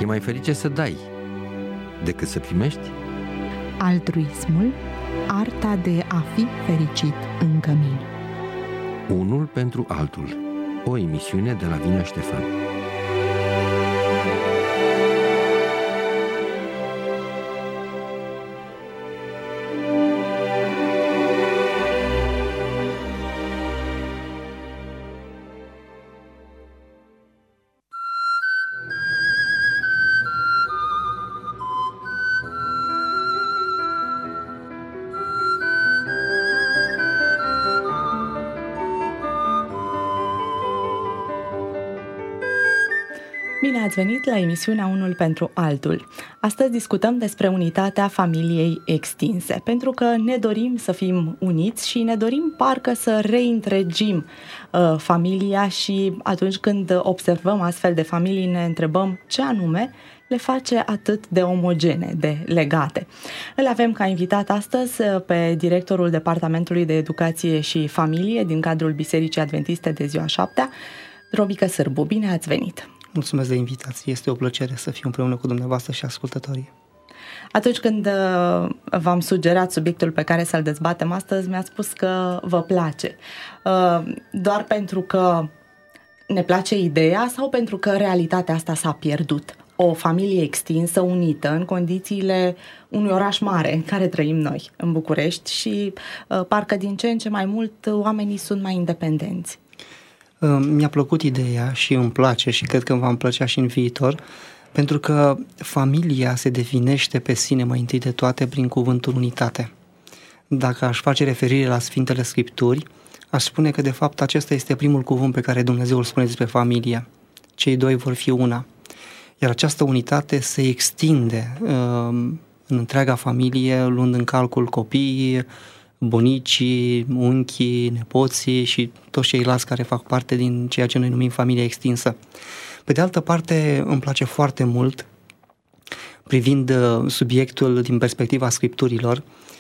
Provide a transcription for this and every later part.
E mai ferice să dai decât să primești? Altruismul, arta de a fi fericit în cămin. Unul pentru altul. O emisiune de la Vina Ștefan. Bine ați venit la emisiunea Unul pentru altul. Astăzi discutăm despre unitatea familiei extinse, pentru că ne dorim să fim uniți și ne dorim parcă să reîntregim familia și atunci când observăm astfel de familii ne întrebăm ce anume le face atât de omogene, de legate. Îl avem ca invitat astăzi pe directorul Departamentului de Educație și Familie din cadrul Bisericii Adventiste de Ziua Șaptea, Robică Sârbu. Bine ați venit! Mulțumesc de invitație, este o plăcere să fiu împreună cu dumneavoastră și ascultătorii. Atunci când v-am sugerat subiectul pe care să-l dezbatem astăzi, mi-ați spus că vă place. Doar pentru că ne place ideea sau pentru că realitatea asta s-a pierdut? O familie extinsă, unită, în condițiile unui oraș mare în care trăim noi, în București, și parcă din ce în ce mai mult oamenii sunt mai independenți. Mi-a plăcut ideea și îmi place și cred că îmi va plăcea și în viitor, pentru că familia se definește pe sine mai întâi de toate prin cuvântul unitate. Dacă aș face referire la Sfintele Scripturi, aș spune că de fapt acesta este primul cuvânt pe care Dumnezeu îl spune despre familie. Cei doi vor fi una. Iar această unitate se extinde în întreaga familie, luând în calcul copiii, bunicii, unchii, nepoții și toți ceilalți care fac parte din ceea ce noi numim familia extinsă. Pe de altă parte, îmi place foarte mult, privind subiectul din perspectiva Scripturilor,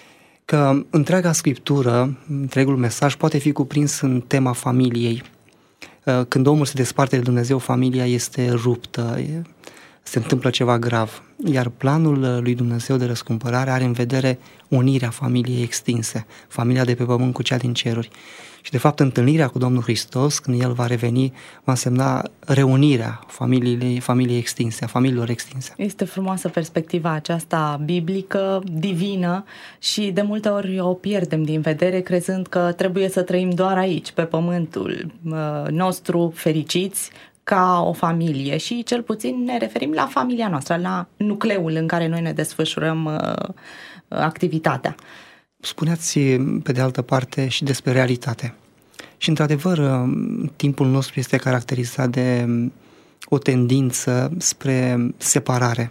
că întreaga Scriptură, întregul mesaj poate fi cuprins în tema familiei. Când omul se desparte de Dumnezeu, familia este ruptă, se întâmplă ceva grav. Iar planul lui Dumnezeu de răscumpărare are în vedere unirea familiei extinse, familia de pe pământ cu cea din ceruri. Și de fapt întâlnirea cu Domnul Hristos, când El va reveni, va însemna reunirea familiei extinse, a familiilor extinse. Este frumoasă perspectiva aceasta biblică, divină, și de multe ori o pierdem din vedere, crezând că trebuie să trăim doar aici, pe pământul nostru, fericiți, ca o familie, și cel puțin ne referim la familia noastră, la nucleul în care noi ne desfășurăm activitatea. Spuneați pe de altă parte și despre realitate. Și într-adevăr, timpul nostru este caracterizat de o tendință spre separare.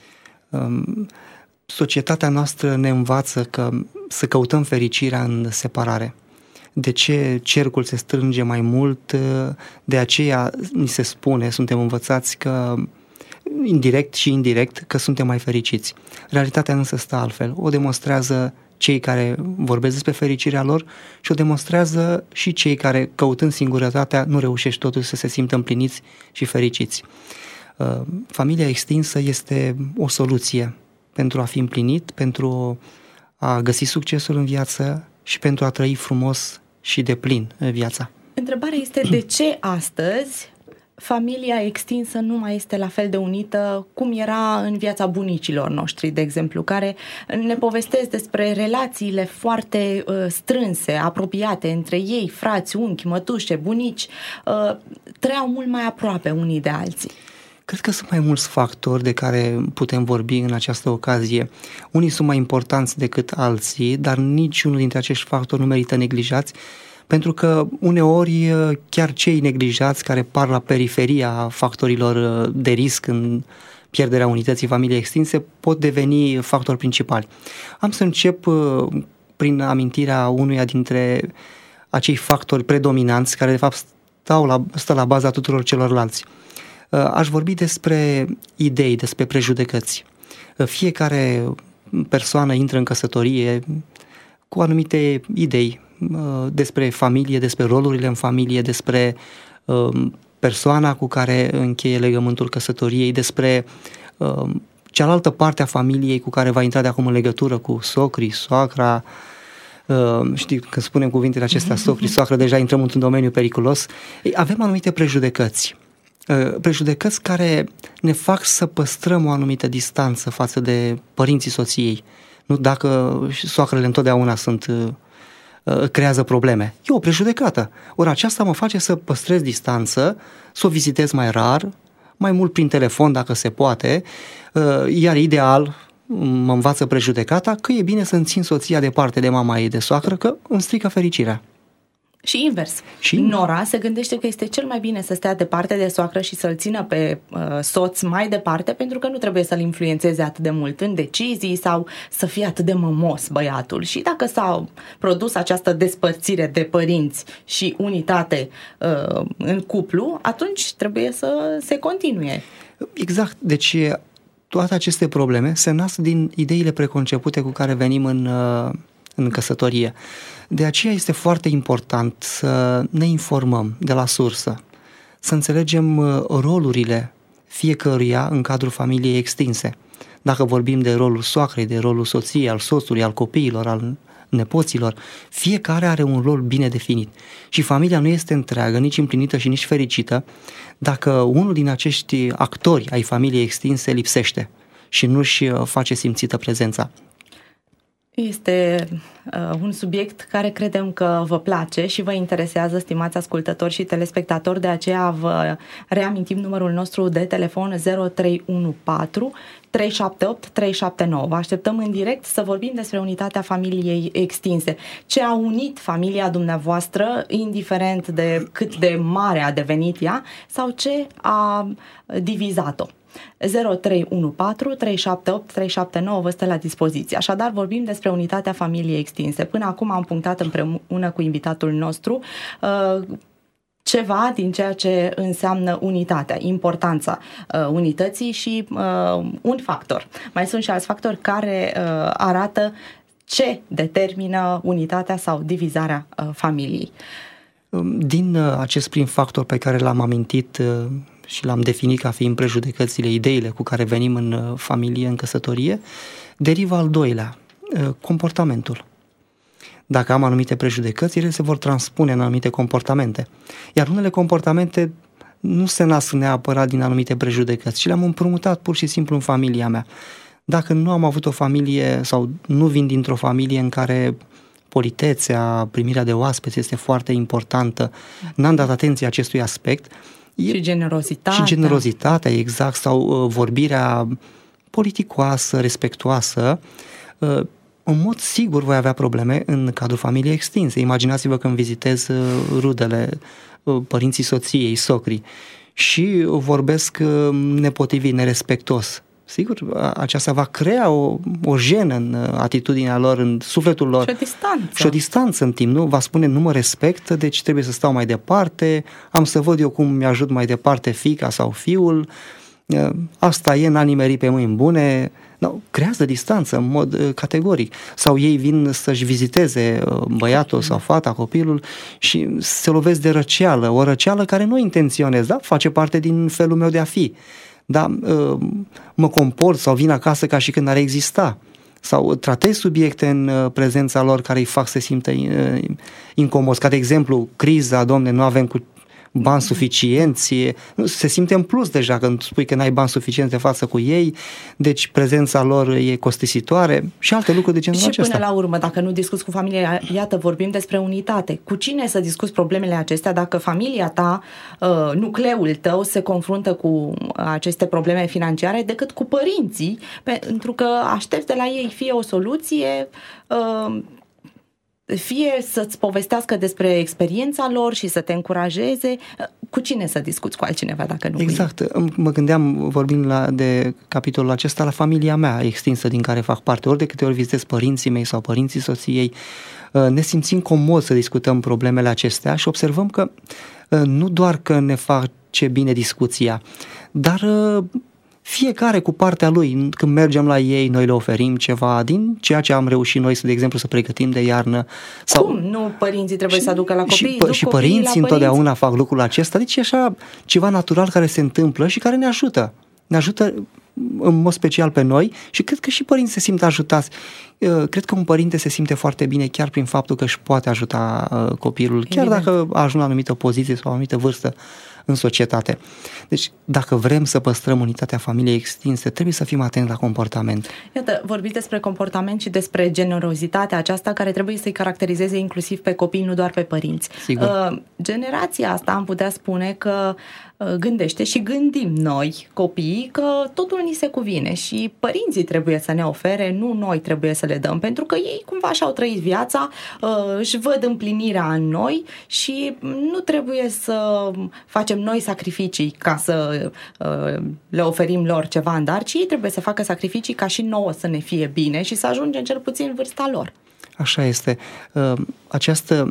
Societatea noastră ne învață că să căutăm fericirea în separare. De ce cercul se strânge mai mult? De aceea ni se spune, suntem învățați că indirect și indirect că suntem mai fericiți. Realitatea însă stă altfel. O demonstrează cei care vorbesc despre fericirea lor și o demonstrează și cei care, căutând singurătatea, nu reușești totuși să se simtă împliniți și fericiți. Familia extinsă este o soluție pentru a fi împlinit, pentru a găsi succesul în viață și pentru a trăi frumos și deplin viața. Întrebarea este de ce astăzi familia extinsă nu mai este la fel de unită cum era în viața bunicilor noștri, de exemplu, care ne povestesc despre relațiile foarte strânse, apropiate între ei, frați, unchi, mătușe, bunici, trăiau mult mai aproape unii de alții. Cred că sunt mai mulți factori de care putem vorbi în această ocazie. Unii sunt mai importanți decât alții, dar niciunul dintre acești factori nu merită neglijați, pentru că uneori chiar cei neglijați care par la periferia factorilor de risc în pierderea unității familiei extinse pot deveni factori principali. Am să încep prin amintirea unuia dintre acei factori predominanți care de fapt stă la baza tuturor celorlalți. Aș vorbi despre idei, despre prejudecăți. Fiecare persoană intră în căsătorie cu anumite idei despre familie, despre rolurile în familie, despre persoana cu care încheie legământul căsătoriei, despre cealaltă parte a familiei cu care va intra de acum în legătură cu socrii, soacra, știi, când spunem cuvintele acestea, socrii, soacră, deja intrăm într-un domeniu periculos. Avem anumite prejudecăți care ne fac să păstrăm o anumită distanță față de părinții soției. Nu dacă soacrele întotdeauna creează probleme. E o prejudecată. Ori aceasta mă face să păstrez distanță, să o vizitez mai rar, mai mult prin telefon dacă se poate, iar ideal mă învață prejudecata că e bine să-mi țin soția departe de mama ei, de soacră, că îmi strică fericirea. Și invers. Nora se gândește că este cel mai bine să stea departe de soacră și să-l țină pe soț mai departe, pentru că nu trebuie să-l influențeze atât de mult în decizii sau să fie atât de mămos băiatul. Și dacă s-a produs această despărțire de părinți și unitate în cuplu, atunci trebuie să se continue. Exact. Deci toate aceste probleme se nasc din ideile preconcepute cu care venim în căsătorie. De aceea este foarte important să ne informăm de la sursă, să înțelegem rolurile fiecăruia în cadrul familiei extinse. Dacă vorbim de rolul soacrei, de rolul soției, al soțului, al copiilor, al nepoților, fiecare are un rol bine definit. Și familia nu este întreagă, nici împlinită și nici fericită dacă unul din acești actori ai familiei extinse lipsește și nu-și face simțită prezența. Este un subiect care credem că vă place și vă interesează, stimați ascultători și telespectatori, de aceea vă reamintim numărul nostru de telefon 0314 378 379. Vă așteptăm în direct să vorbim despre unitatea familiei extinse. Ce a unit familia dumneavoastră, indiferent de cât de mare a devenit ea, sau ce a divizat-o. 0314 378 379 vă stă la dispoziție. Așadar, vorbim despre unitatea familiei extinse. Până acum am punctat împreună cu invitatul nostru ceva din ceea ce înseamnă unitatea, importanța unității și un factor. Mai sunt și alți factori care arată ce determină unitatea sau divizarea familiei. Din acest prim factor pe care l-am amintit și l-am definit ca fiind prejudecățile, ideile cu care venim în familie, în căsătorie, derivă al doilea, comportamentul. Dacă am anumite prejudecăți, ele se vor transpune în anumite comportamente. Iar unele comportamente nu se nasc neapărat din anumite prejudecăți, ci le-am împrumutat pur și simplu în familia mea. Dacă nu am avut o familie sau nu vin dintr-o familie în care politețea, primirea de oaspeți este foarte importantă, n-am dat atenție acestui aspect. Și generozitatea. Și generozitatea, exact, sau vorbirea politicoasă, respectuoasă, în mod sigur voi avea probleme în cadrul familiei extinse. Imaginați-vă când vizitez rudele, părinții soției, socrii, și vorbesc nepotrivit, nerespectos. Sigur, aceasta va crea o jenă în atitudinea lor, în sufletul lor. Și o distanță în timp, nu? Va spune, nu mă respectă, deci trebuie să stau mai departe, am să văd eu cum mi-ajut mai departe fiica sau fiul, asta e, n-a nimerit pe mâini bune. No, creează distanță în mod categoric. Sau ei vin să-și viziteze băiatul sau fata, copilul, și se lovesc de răceală, o răceală care nu intenționez, da? Face parte din felul meu de a fi. Da, mă comport sau vin acasă ca și când ar exista, sau tratez subiecte în prezența lor care îi fac să se simtă incomozi, ca de exemplu criza, domne, nu avem bani suficienți, se simte în plus deja când spui că n-ai bani suficienți de față cu ei, deci prezența lor e costisitoare și alte lucruri de genul acesta. Și până la urmă, dacă nu discuți cu familia, iată, vorbim despre unitate. Cu cine să discuți problemele acestea dacă familia ta, nucleul tău se confruntă cu aceste probleme financiare decât cu părinții, pentru că aștepți de la ei fie o soluție, fie să-ți povestească despre experiența lor și să te încurajeze. Cu cine să discuți, cu altcineva dacă nu? Exact. Mă gândeam, vorbind de capitolul acesta, la familia mea extinsă din care fac parte. Ori de câte ori vizitez părinții mei sau părinții soției, ne simțim comod să discutăm problemele acestea și observăm că nu doar că ne face bine discuția, dar fiecare cu partea lui. Când mergem la ei, noi le oferim ceva din ceea ce am reușit noi, de exemplu, să pregătim de iarnă. Sau... Cum? Nu părinții trebuie să aducă la copii? Și părinții întotdeauna fac lucrul acesta. Deci e așa ceva natural care se întâmplă și care ne ajută. Ne ajută în mod special pe noi și cred că și părinții se simt ajutați. Cred că un părinte se simte foarte bine chiar prin faptul că își poate ajuta copilul, chiar dacă a ajuns la o anumită poziție sau o anumită vârstă în societate. Deci, dacă vrem să păstrăm unitatea familiei extinse, trebuie să fim atenți la comportament. Iată, vorbiți despre comportament și despre generozitatea aceasta care trebuie să-i caracterizeze inclusiv pe copii, nu doar pe părinți. Sigur. Generația asta am putea spune că gândește și gândim noi, copiii, că totul ni se cuvine și părinții trebuie să ne ofere, nu noi trebuie să le dăm, pentru că ei cumva și-au trăit viața, își văd împlinirea în noi și nu trebuie să facem noi sacrificii ca să le oferim lor ceva în dar, ci ei trebuie să facă sacrificii ca și nouă să ne fie bine și să ajungem cel puțin în vârsta lor. Așa este. Această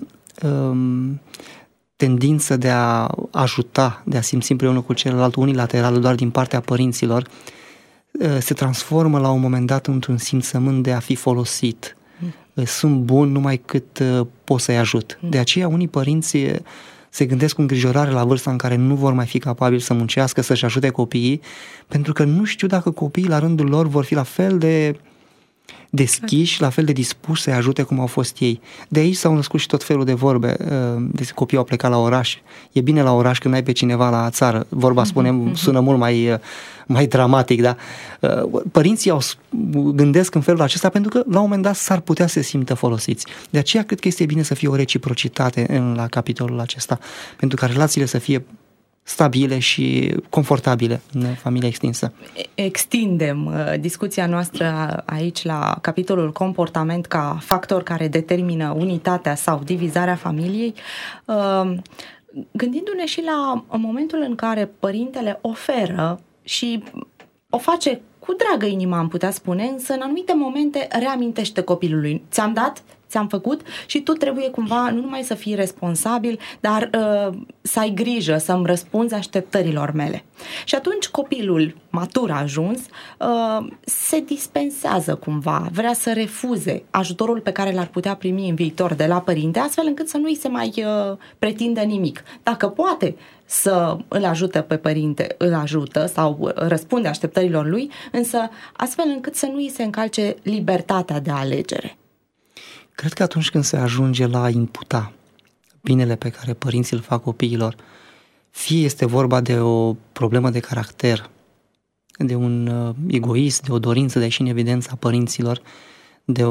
tendință de a ajuta, de a simți împreună cu celălalt unilateral doar din partea părinților, se transformă la un moment dat într-un simțământ de a fi folosit. Sunt bun numai cât pot să-i ajut. De aceea unii părinți se gândesc cu îngrijorare la vârsta în care nu vor mai fi capabili să muncească, să-și ajute copiii, pentru că nu știu dacă copiii la rândul lor vor fi la fel de deschiși, la fel de dispuși să-i ajute cum au fost ei. De aici s-au născut și tot felul de vorbe. Copiii au plecat la oraș. E bine la oraș când ai pe cineva la țară. Vorba sună mult mai dramatic, da? Părinții gândesc în felul acesta pentru că la un moment dat s-ar putea să se simtă folosiți. De aceea cred că este bine să fie o reciprocitate la capitolul acesta, pentru ca relațiile să fie stabile și confortabile în familia extinsă. Extindem discuția noastră aici la capitolul comportament ca factor care determină unitatea sau divizarea familiei, gândindu-ne și la momentul în care părintele oferă și o face cu dragă inima, am putea spune, însă în anumite momente reamintește copilului. Ți-am dat, ți-am făcut și tu trebuie cumva nu numai să fii responsabil, dar să ai grijă, să-mi răspunzi așteptărilor mele. Și atunci copilul matur ajuns se dispensează cumva, vrea să refuze ajutorul pe care l-ar putea primi în viitor de la părinte, astfel încât să nu-i se mai pretindă nimic. Dacă poate să îl ajute pe părinte, îl ajută sau răspunde așteptărilor lui, însă astfel încât să nu îi se încalce libertatea de alegere. Cred că atunci când se ajunge la a imputa binele pe care părinții îl fac copiilor, fie este vorba de o problemă de caracter, de un egoism, de o dorință de a ieși în evidență a părinților, de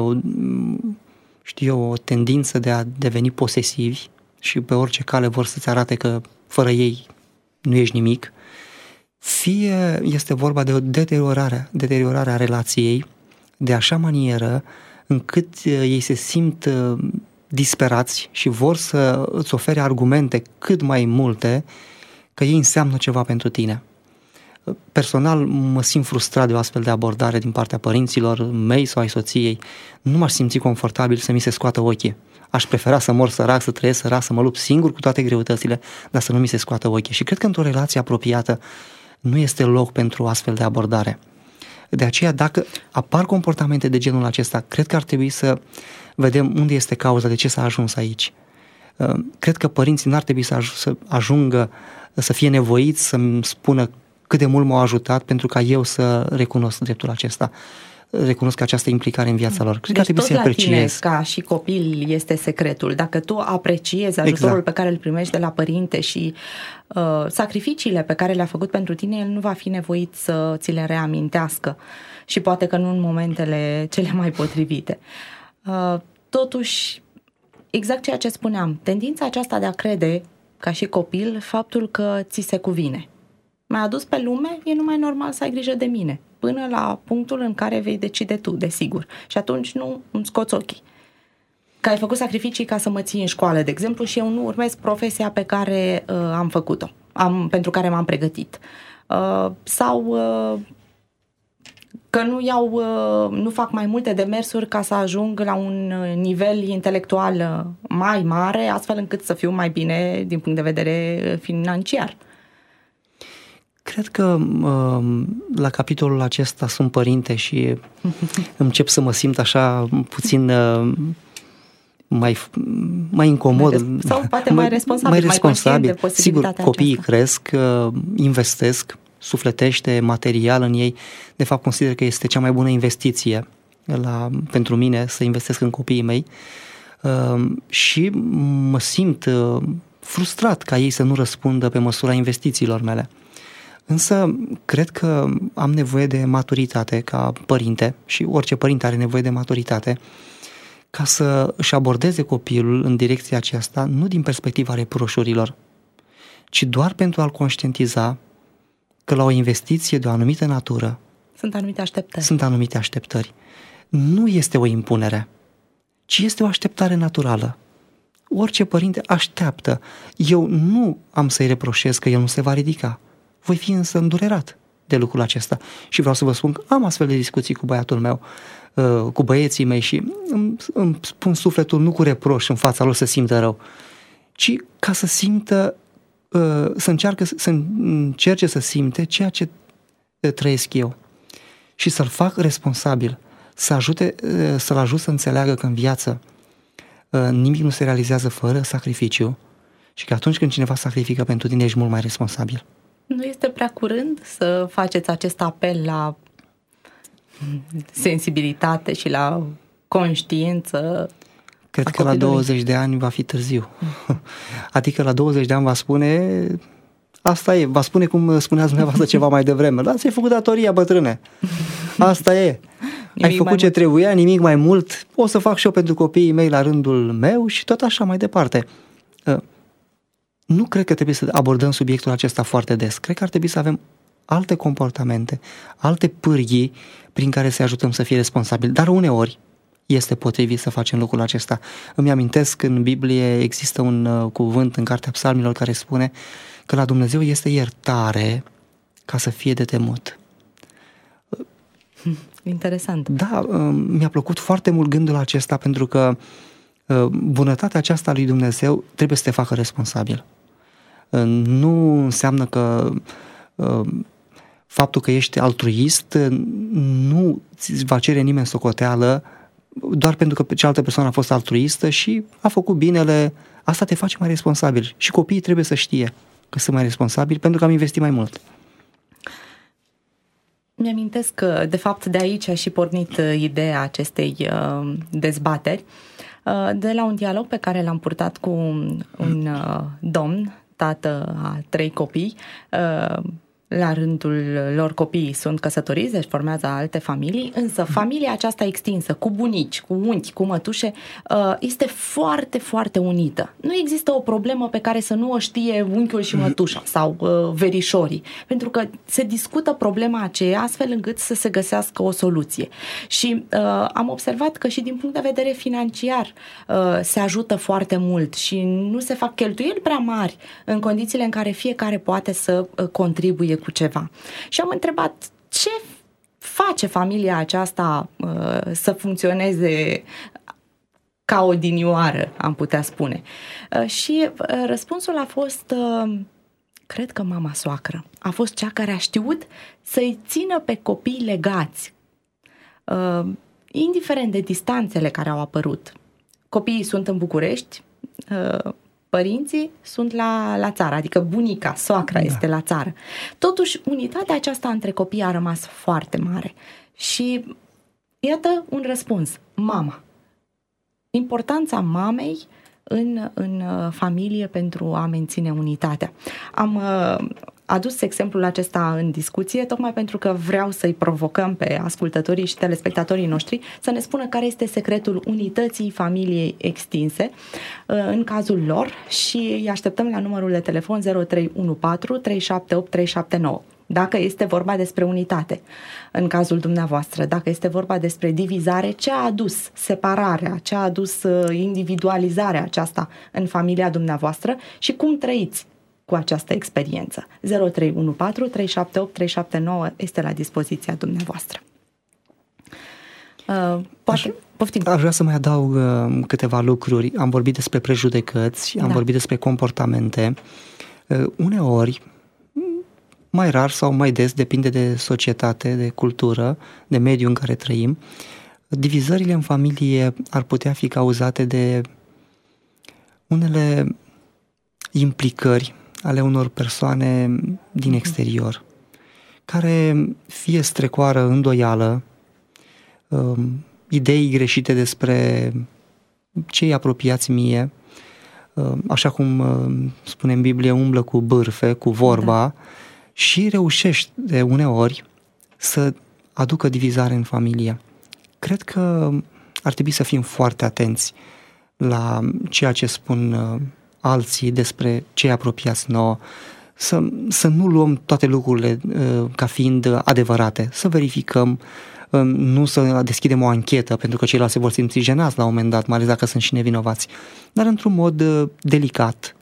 o tendință de a deveni posesivi și pe orice cale vor să-ți arate că fără ei nu ești nimic, fie este vorba de o deteriorare a relației de așa manieră încât ei se simt disperați și vor să îți ofere argumente cât mai multe că ei înseamnă ceva pentru tine. Personal mă simt frustrat de o astfel de abordare din partea părinților mei sau ai soției. Nu m-aș simți confortabil să mi se scoată ochii. Aș prefera să mor sărac, să trăiesc sărac, să mă lupt singur cu toate greutățile, dar să nu mi se scoată ochii. Și cred că într-o relație apropiată nu este loc pentru o astfel de abordare. De aceea, dacă apar comportamente de genul acesta, cred că ar trebui să vedem unde este cauza, de ce s-a ajuns aici. Cred că părinții n-ar trebui să ajungă să fie nevoiți să-mi spună cât de mult m-au ajutat pentru ca eu să recunosc dreptul acesta, recunosc această implicare în viața lor. Cred că ar trebui să apreciez. Ca și copil este secretul. Dacă tu apreciezi ajutorul pe care îl primești de la părinte și sacrificiile pe care le-a făcut pentru tine, el nu va fi nevoit să ți le reamintească și poate că nu în momentele cele mai potrivite. Totuși, exact ceea ce spuneam, tendința aceasta de a crede ca și copil faptul că ți se cuvine. M-ai adus pe lume, e numai normal să ai grijă de mine, până la punctul în care vei decide tu, desigur. Și atunci nu îmi scoți ochii. Că ai făcut sacrificii ca să mă ții în școală, de exemplu, și eu nu urmez profesia pe care am făcut-o, pentru care m-am pregătit. Sau că nu fac mai multe demersuri ca să ajung la un nivel intelectual mai mare, astfel încât să fiu mai bine din punct de vedere financiar. Cred că la capitolul acesta sunt părinte și încep să mă simt așa puțin mai incomod. Sau poate mai responsabil, Sigur, copiii cresc, investesc sufletește, material în ei, de fapt consider că este cea mai bună investiție pentru mine să investesc în copiii mei și mă simt frustrat ca ei să nu răspundă pe măsura investițiilor mele. Însă cred că am nevoie de maturitate ca părinte și orice părinte are nevoie de maturitate ca să își abordeze copilul în direcția aceasta, nu din perspectiva reproșurilor, ci doar pentru a-l conștientiza că la o investiție de o anumită natură sunt anumite așteptări. Nu este o impunere, ci este o așteptare naturală. Orice părinte așteaptă. Eu nu am să-i reproșez că el nu se va ridica. Voi fi însă îndurerat de lucrul acesta. Și vreau să vă spun că am astfel de discuții cu băiatul meu, cu băieții mei și îmi spun sufletul nu cu reproș în fața lor să simtă rău, ci ca să simtă, să încerce să simte ceea ce trăiesc eu și să-l fac responsabil, să-l ajut să înțeleagă că în viață nimic nu se realizează fără sacrificiu și că atunci când cineva sacrifică pentru tine ești mult mai responsabil. Nu este prea curând să faceți acest apel la sensibilitate și la conștiință? Cred că la 20 de ani va fi târziu. Adică la 20 de ani va spune, asta e, va spune cum spuneați dumneavoastră ceva mai devreme. Da, ți-ai făcut datoria, bătrâne. Asta e. Ai făcut ce trebuia, nimic mai mult. O să fac și eu pentru copiii mei la rândul meu și tot așa mai departe. Nu cred că trebuie să abordăm subiectul acesta foarte des. Cred că ar trebui să avem alte comportamente, alte pârghii prin care să ajutăm să fie responsabili. Dar uneori este potrivit să facem lucrul acesta. Îmi amintesc că în Biblie există un cuvânt în Cartea Psalmilor care spune că la Dumnezeu este iertare ca să fie de temut. Interesant. Da, mi-a plăcut foarte mult gândul acesta pentru că bunătatea aceasta lui Dumnezeu trebuie să te facă responsabil. Nu înseamnă că faptul că ești altruist nu ți va cere nimeni socoteală doar pentru că cealaltă persoană a fost altruistă și a făcut binele. Asta te face mai responsabil și copiii trebuie să știe că sunt mai responsabili pentru că am investit mai mult. Mi-amintesc că, de fapt, de aici a și pornit ideea acestei dezbateri, de la un dialog pe care l-am purtat cu un domn, tată a 3 copii. La rândul lor copiii sunt căsătoriți, deci formează alte familii, însă familia aceasta extinsă, cu bunici, cu unchi, cu mătușe, este foarte, foarte unită. Nu există o problemă pe care să nu o știe unchiul și mătușa sau verișorii, pentru că se discută problema aceea astfel încât să se găsească o soluție. Și am observat că și din punct de vedere financiar se ajută foarte mult și nu se fac cheltuieli prea mari în condițiile în care fiecare poate să contribuie cu ceva. Și am întrebat ce face familia aceasta să funcționeze ca odinioară, am putea spune. Și răspunsul a fost, cred că mama soacră a fost cea care a știut să-i țină pe copii legați, indiferent de distanțele care au apărut. Copiii sunt în București, părinții sunt la țară, adică bunica, soacra este la țară. Totuși, unitatea aceasta între copii a rămas foarte mare. Și iată un răspuns. Mama. Importanța mamei în familie pentru a menține unitatea. Am adus exemplul acesta în discuție tocmai pentru că vreau să-i provocăm pe ascultătorii și telespectatorii noștri să ne spună care este secretul unității familiei extinse în cazul lor și îi așteptăm la numărul de telefon 0314 378 379. Dacă este vorba despre unitate, în cazul dumneavoastră, dacă este vorba despre divizare, ce a adus separarea, ce a adus individualizarea aceasta în familia dumneavoastră și cum trăiți cu această experiență. 0314 378 379 este la dispoziția dumneavoastră. Poftim. Aș vrea să mai adaug câteva lucruri. Am vorbit despre prejudecăți, am vorbit despre comportamente. Uneori, mai rar sau mai des, depinde de societate, de cultură, de mediul în care trăim, divizările în familie ar putea fi cauzate de unele implicări ale unor persoane din exterior. care fie strecoară îndoială, idei greșite despre cei apropiați mie, așa cum spune în Biblie, umblă cu bârfe, cu vorba, și reușește uneori să aducă divizare în familie. Cred că ar trebui să fim foarte atenți la ceea ce spun alții despre cei apropiați nouă, să nu luăm toate lucrurile ca fiind adevărate, să verificăm, nu să deschidem o anchetă, pentru că ceilalți se vor simți jenați la un moment dat, mai ales dacă sunt și nevinovați, dar într-un mod delicat,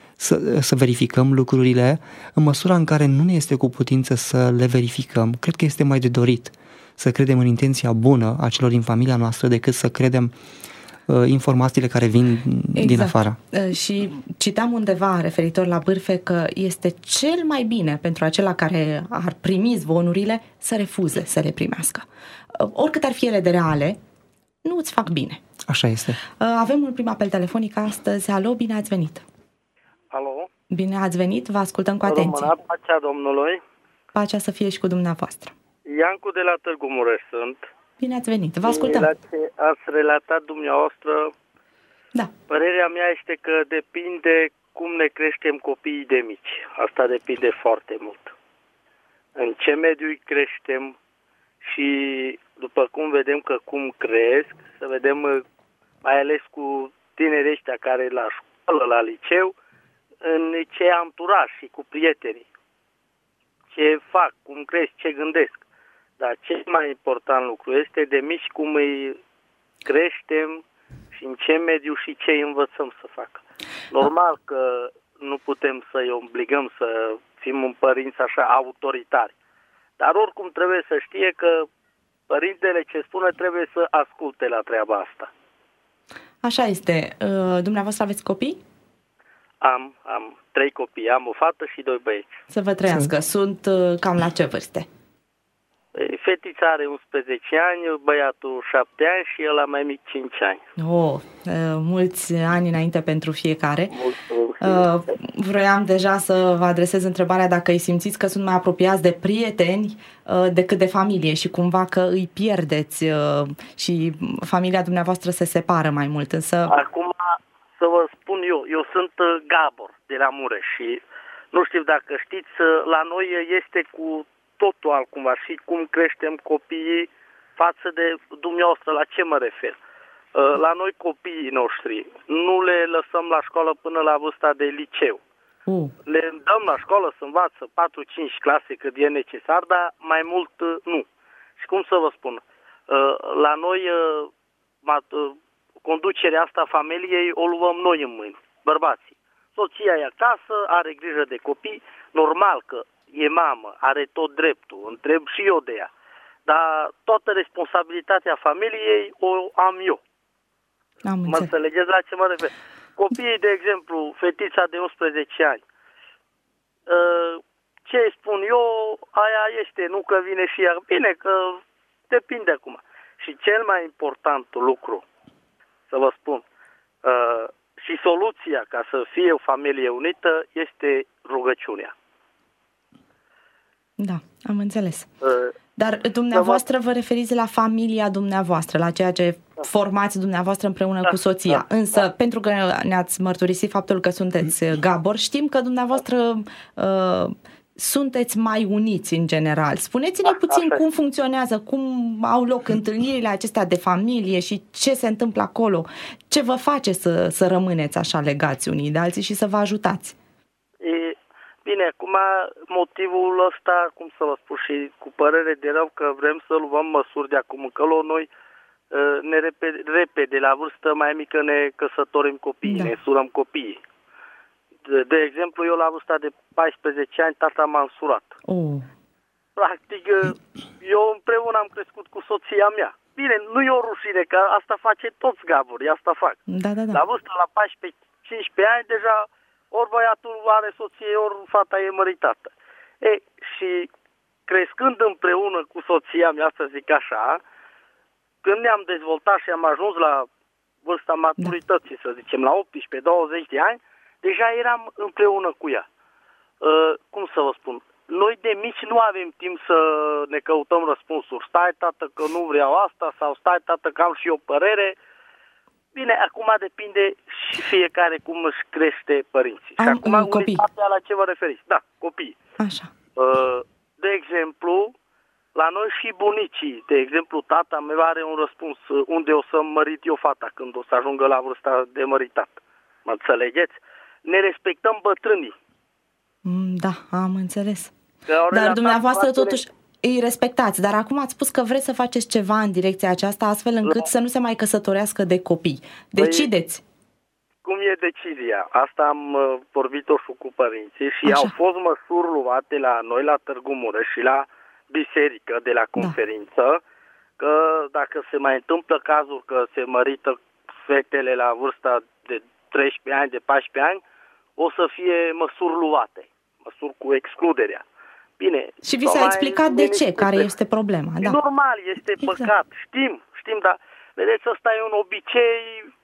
să verificăm lucrurile în măsura în care nu ne este cu putință să le verificăm. Cred că este mai de dorit să credem în intenția bună a celor din familia noastră decât să credem informațiile care vin din afară. Și citam undeva referitor la bârfe că este cel mai bine pentru acela care ar primi zvonurile să refuze să le primească. Oricât ar fi ele de reale, nu îți fac bine. Așa este. Avem un prim apel telefonic astăzi. Alo, bine ați venit! Alo? Bine ați venit, vă ascultăm cu atenție. Româna, pacea Domnului. Pacea să fie și cu dumneavoastră. Iancu de la Târgu Mureș sunt. Bine ați venit, vă ascultăm. La ce ați relatat dumneavoastră, da. Părerea mea este că depinde cum ne creștem copiii de mici. Asta depinde foarte mult. În ce mediu îi creștem și după cum vedem că cum cresc, să vedem mai ales cu tinerii ăștia care la școală, la liceu, în ce anturaj și cu prietenii. Ce fac, cum cresc, ce gândesc. Dar cel mai important lucru este de mici cum îi creștem și în ce mediu și ce îi învățăm să facă. Normal că nu putem să-i obligăm să fim un părinți așa autoritari. Dar oricum trebuie să știe că părintele ce spune trebuie să asculte la treaba asta. Așa este. Dumneavoastră aveți copii? Am 3 copii. Am o fată și 2 băieți. Să vă trăiască. Sunt cam la ce vârste? Fetița are 11 ani, băiatul 7 ani și ăla mai mic 5 ani. Mulți ani înainte pentru fiecare. Vroiam deja să vă adresez întrebarea dacă îi simțiți că sunt mai apropiați de prieteni decât de familie și cumva că îi pierdeți și familia dumneavoastră se separă mai mult. Însă... Acum să vă spun eu sunt Gabor de la Mureș și nu știu dacă știți, la noi este cu totul altcumva și cum creștem copiii față de dumneavoastră, la ce mă refer? La noi copiii noștri nu le lăsăm la școală până la vârsta de liceu. Le dăm la școală să învață 4-5 clase cât e necesar, dar mai mult nu. Și cum să vă spun, la noi conducerea asta familiei o luăm noi în mâini, bărbații. Soția e acasă, are grijă de copii, normal că e mamă, are tot dreptul, întreb și eu de ea. Dar toată responsabilitatea familiei o am eu. Mă înțelegeți la ce mă refer? Copiii, de exemplu, fetița de 11 ani, ce spun eu, aia este, nu că vine și ea. Bine, că depinde acum. Și cel mai important lucru, să vă spun, și soluția ca să fie o familie unită este rugăciunea. Da, am înțeles. Dar dumneavoastră vă referiți la familia dumneavoastră, la ceea ce formați dumneavoastră împreună cu soția. Însă, pentru că ne-ați mărturisit faptul că sunteți Gabor, știm că dumneavoastră sunteți mai uniți în general. Spuneți-ne puțin cum funcționează, cum au loc întâlnirile acestea de familie și ce se întâmplă acolo. Ce vă face să rămâneți așa legați unii de alții și să vă ajutați? Bine, acum motivul ăsta, cum să vă spun și cu părere de rău că vrem să luăm măsuri de acum încolo, noi ne repede, la vârstă mai mică ne căsătorim copiii, ne surăm copiii. De exemplu, eu la vârsta de 14 ani, tata m-a însurat. Practic, eu împreună am crescut cu soția mea. Bine, nu e o rușine, că asta face toți Gaborii, asta fac. Da. La vârsta, la 14-15 ani, deja ori băiatul are soție, ori fata e măritată. Și crescând împreună cu soția mea, să zic așa, când ne-am dezvoltat și am ajuns la vârsta maturității, să zicem, la 18-20 de ani, deja eram împreună cu ea. Cum să vă spun? noi de mici nu avem timp să ne căutăm răspunsuri. Stai, tată, că nu vreau asta, sau stai, tată, că am și o părere. Bine, acum depinde și fiecare cum își crește părinții. Și acum copii. La ce vă referiți? Da, copii. Așa. De exemplu, la noi și bunicii, de exemplu, tata meu are un răspuns unde o să mărit eu fata când o să ajungă la vârsta de măritat. Mă înțelegeți? Ne respectăm bătrânii. Da, am înțeles. Dar dumneavoastră totuși îi respectați, dar acum ați spus că vreți să faceți ceva în direcția aceasta astfel încât să nu se mai căsătorească de copii. Decideți. Cum e decizia? Asta am vorbit-o și cu părinții și au fost măsuri luate la noi la Târgu Mureș și la biserică de la conferință, că dacă se mai întâmplă cazul că se mărită fetele la vârsta de 13 ani, de 14 ani, o să fie măsuri luate, măsuri cu excluderea. Bine. Și vi s-a explicat de ce, care este problema. Da. Normal, este păcat, știm, dar vedeți, ăsta e un obicei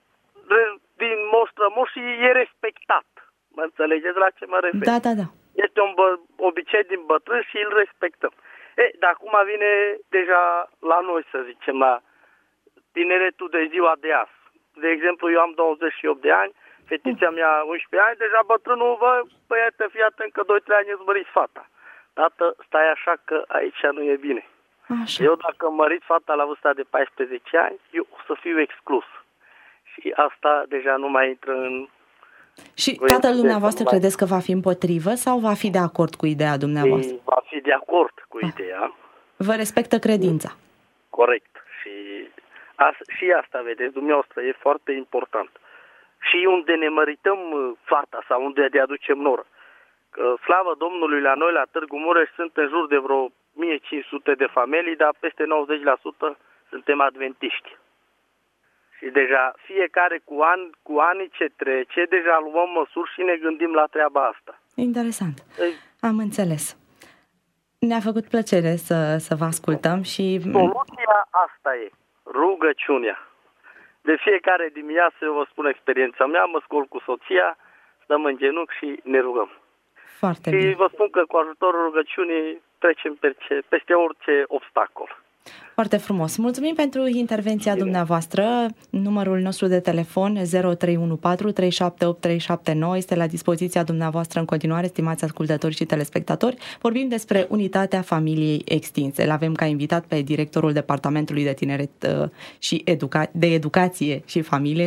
din moș și e respectat. Mă înțelegeți la ce mă refer? Da. Este un obicei din bătrân și îl respectăm. Dar acum vine deja la noi, să zicem, la tineretul de ziua de azi. De exemplu, eu am 28 de ani, fetița mea 11 ani, deja bătrânul, băiete, fii atent că 2-3 ani îți măriți fata. Tată, stai așa că aici nu e bine. Așa. Eu dacă mărit fata la vârsta de 14 ani, eu o să fiu exclus. Și asta deja nu mai intră în... Și tatăl dumneavoastră credeți că va fi împotrivă sau va fi de acord cu ideea dumneavoastră? Va fi de acord cu ideea. Vă respectă credința. Corect. Și asta, vedeți, dumneavoastră, e foarte important. Și unde ne mărităm fata sau unde ne aducem noră. Că, slavă Domnului, la noi, la Târgu Mureș, sunt în jur de vreo 1500 de familii, dar peste 90% suntem adventiști. Și deja fiecare cu anii ce trece, deja luăm măsuri și ne gândim la treaba asta. Interesant. Am înțeles. Ne-a făcut plăcere să vă ascultăm și... Soluția asta e rugăciunea. De fiecare dimineață, eu vă spun experiența mea, mă scol cu soția, stăm în genunchi și ne rugăm. Foarte bine. Și vă spun că cu ajutorul rugăciunii trecem peste orice obstacol. Foarte frumos. Mulțumim pentru intervenția dumneavoastră. Numărul nostru de telefon 0314 378 379 este la dispoziția dumneavoastră în continuare, stimați ascultători și telespectatori. Vorbim despre unitatea familiei extinse. L-avem ca invitat pe directorul Departamentului de Tineret și de Educație și Familie,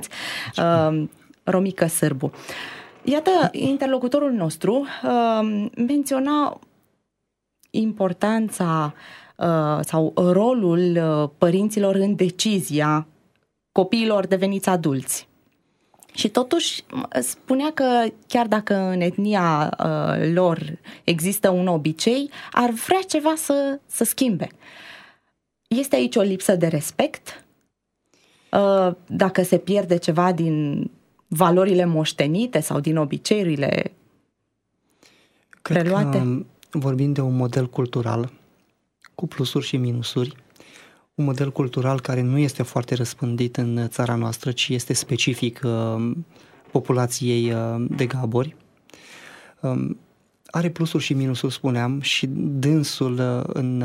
Romică Sârbu. Iată, interlocutorul nostru menționa importanța sau rolul părinților în decizia copiilor deveniți adulți. Și totuși spunea că chiar dacă în etnia lor există un obicei, ar vrea ceva să schimbe. Este aici o lipsă de respect? Dacă se pierde ceva din valorile moștenite sau din obiceiurile preluate? Cred că vorbim de un model cultural cu plusuri și minusuri, un model cultural care nu este foarte răspândit în țara noastră, ci este specific populației de gabori. Are plusuri și minusuri, spuneam, și dânsul în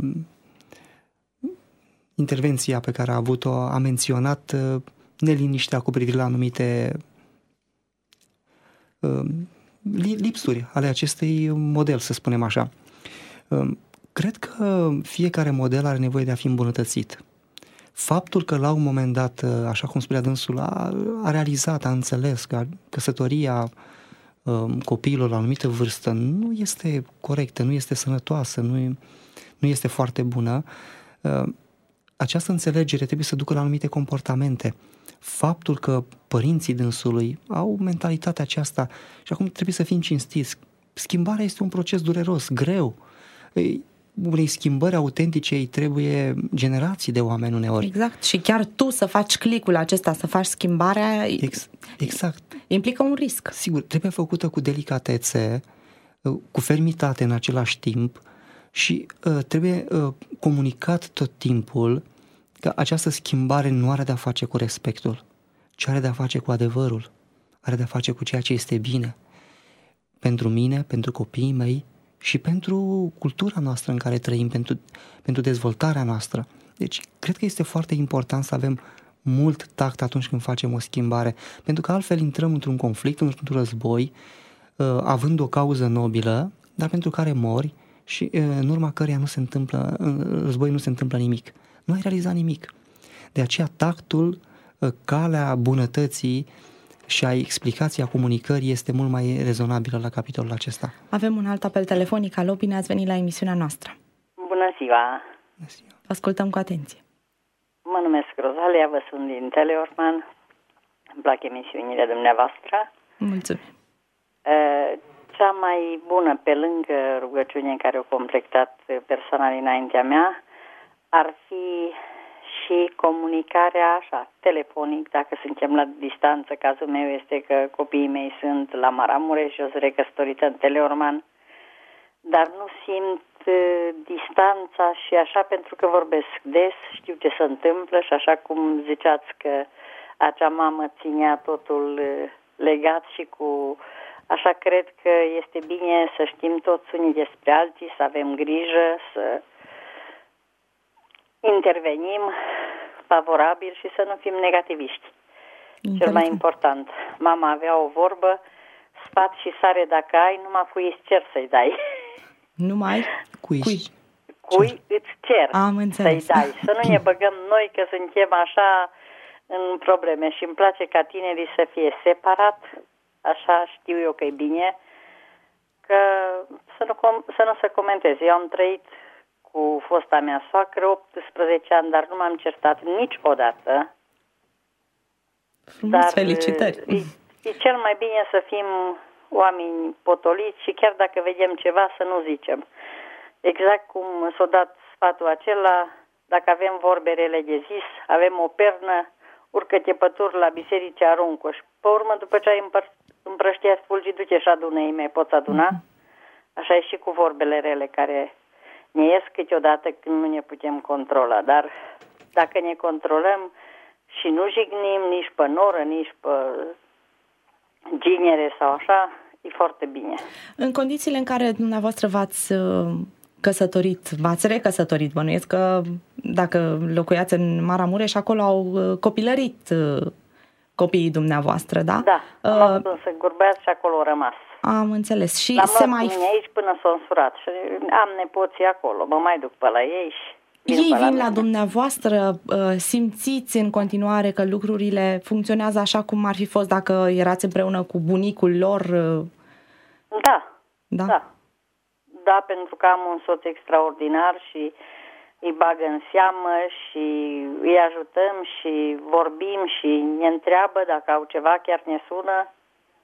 intervenția pe care a avut-o a menționat neliniștea cu privire la anumite lipsuri ale acestui model, să spunem așa. Cred că fiecare model are nevoie de a fi îmbunătățit. Faptul că la un moment dat, așa cum spunea dânsul, a realizat, a înțeles că căsătoria copiilor la o anumită vârstă nu este corectă, nu este sănătoasă, nu este foarte bună, această înțelegere trebuie să ducă la anumite comportamente. Faptul că părinții dânsului au mentalitatea aceasta și acum trebuie să fim cinstiți. Schimbarea este un proces dureros, greu. Unei schimbări autentice îi trebuie generații de oameni uneori. Exact. Și chiar tu să faci clicul acesta, să faci schimbarea, exact. Implică un risc. Sigur, trebuie făcută cu delicatețe, cu fermitate în același timp și trebuie comunicat tot timpul că această schimbare nu are de-a face cu respectul, ci are de-a face cu adevărul, are de-a face cu ceea ce este bine pentru mine, pentru copiii mei și pentru cultura noastră în care trăim, pentru dezvoltarea noastră. Deci, cred că este foarte important să avem mult tact atunci când facem o schimbare, pentru că altfel intrăm într-un conflict, într-un război, având o cauză nobilă, dar pentru care mori și în urma căreia război nu se întâmplă nimic. Nu ai realizat nimic. De aceea tactul, calea bunătății și a explicației, a comunicării este mult mai rezonabilă la capitolul acesta. Avem un alt apel telefonic. Alo, bine ați venit la emisiunea noastră. Bună ziua! Bună ziua! Ascultăm cu atenție. Mă numesc Rozalia, vă sunt din Teleorman. Îmi plac emisiunile dumneavoastră. Mulțumim! Cea mai bună, pe lângă rugăciunea care o completat persoana dinaintea mea, ar fi și comunicarea așa, telefonic, dacă suntem la distanță. Cazul meu este că copiii mei sunt la Maramureș și eu sunt recăsătorită în Teleorman, dar nu simt distanța și așa, pentru că vorbesc des, știu ce se întâmplă și așa cum ziceați că acea mamă ținea totul legat și cu... Așa cred că este bine să știm toți unii despre alții, să avem grijă, să intervenim favorabil și să nu fim negativiști. Cel mai important. Mama avea o vorbă: sfat și sare dacă ai, numai cui îți cer să-i dai. Numai cui îți cer să-i dai. Să nu ne băgăm noi că suntem așa în probleme și îmi place ca tinerii să fie separat. Așa știu eu că e bine, că să nu se comenteze. Eu am trăit cu fosta mea soacră 18 ani, dar nu m-am certat niciodată. Frumos, felicitări! E cel mai bine să fim oameni potoliți și chiar dacă vedem ceva să nu zicem. Exact cum s-a dat sfatul acela, dacă avem vorbe rele de zis, avem o pernă, urcă-te pe tur la biserică, aruncă și pe urmă, după ce ai împrăștia spulgii, duce și adună-i, mai poți aduna. Așa e și cu vorbele rele care ne ies câteodată când nu ne putem controla. Dar dacă ne controlăm și nu jignim nici pe noră, nici pe ginere sau așa, e foarte bine. În condițiile în care dumneavoastră v-ați căsătorit, v-ați recăsătorit, bănuiesc că dacă locuiați în Maramureș, acolo au copilărit copiii dumneavoastră, da? Da, am avut să Gurbeaț și acolo au rămas. Am înțeles. Și l-am luat mine aici până s-a însurat și am nepoții acolo, mă mai duc pe la ei și... Ei vin la dumneavoastră, simțiți în continuare că lucrurile funcționează așa cum ar fi fost dacă erați împreună cu bunicul lor? Da, pentru că am un soț extraordinar și îi bagă în seamă și îi ajutăm și vorbim și ne întreabă dacă au ceva, chiar ne sună.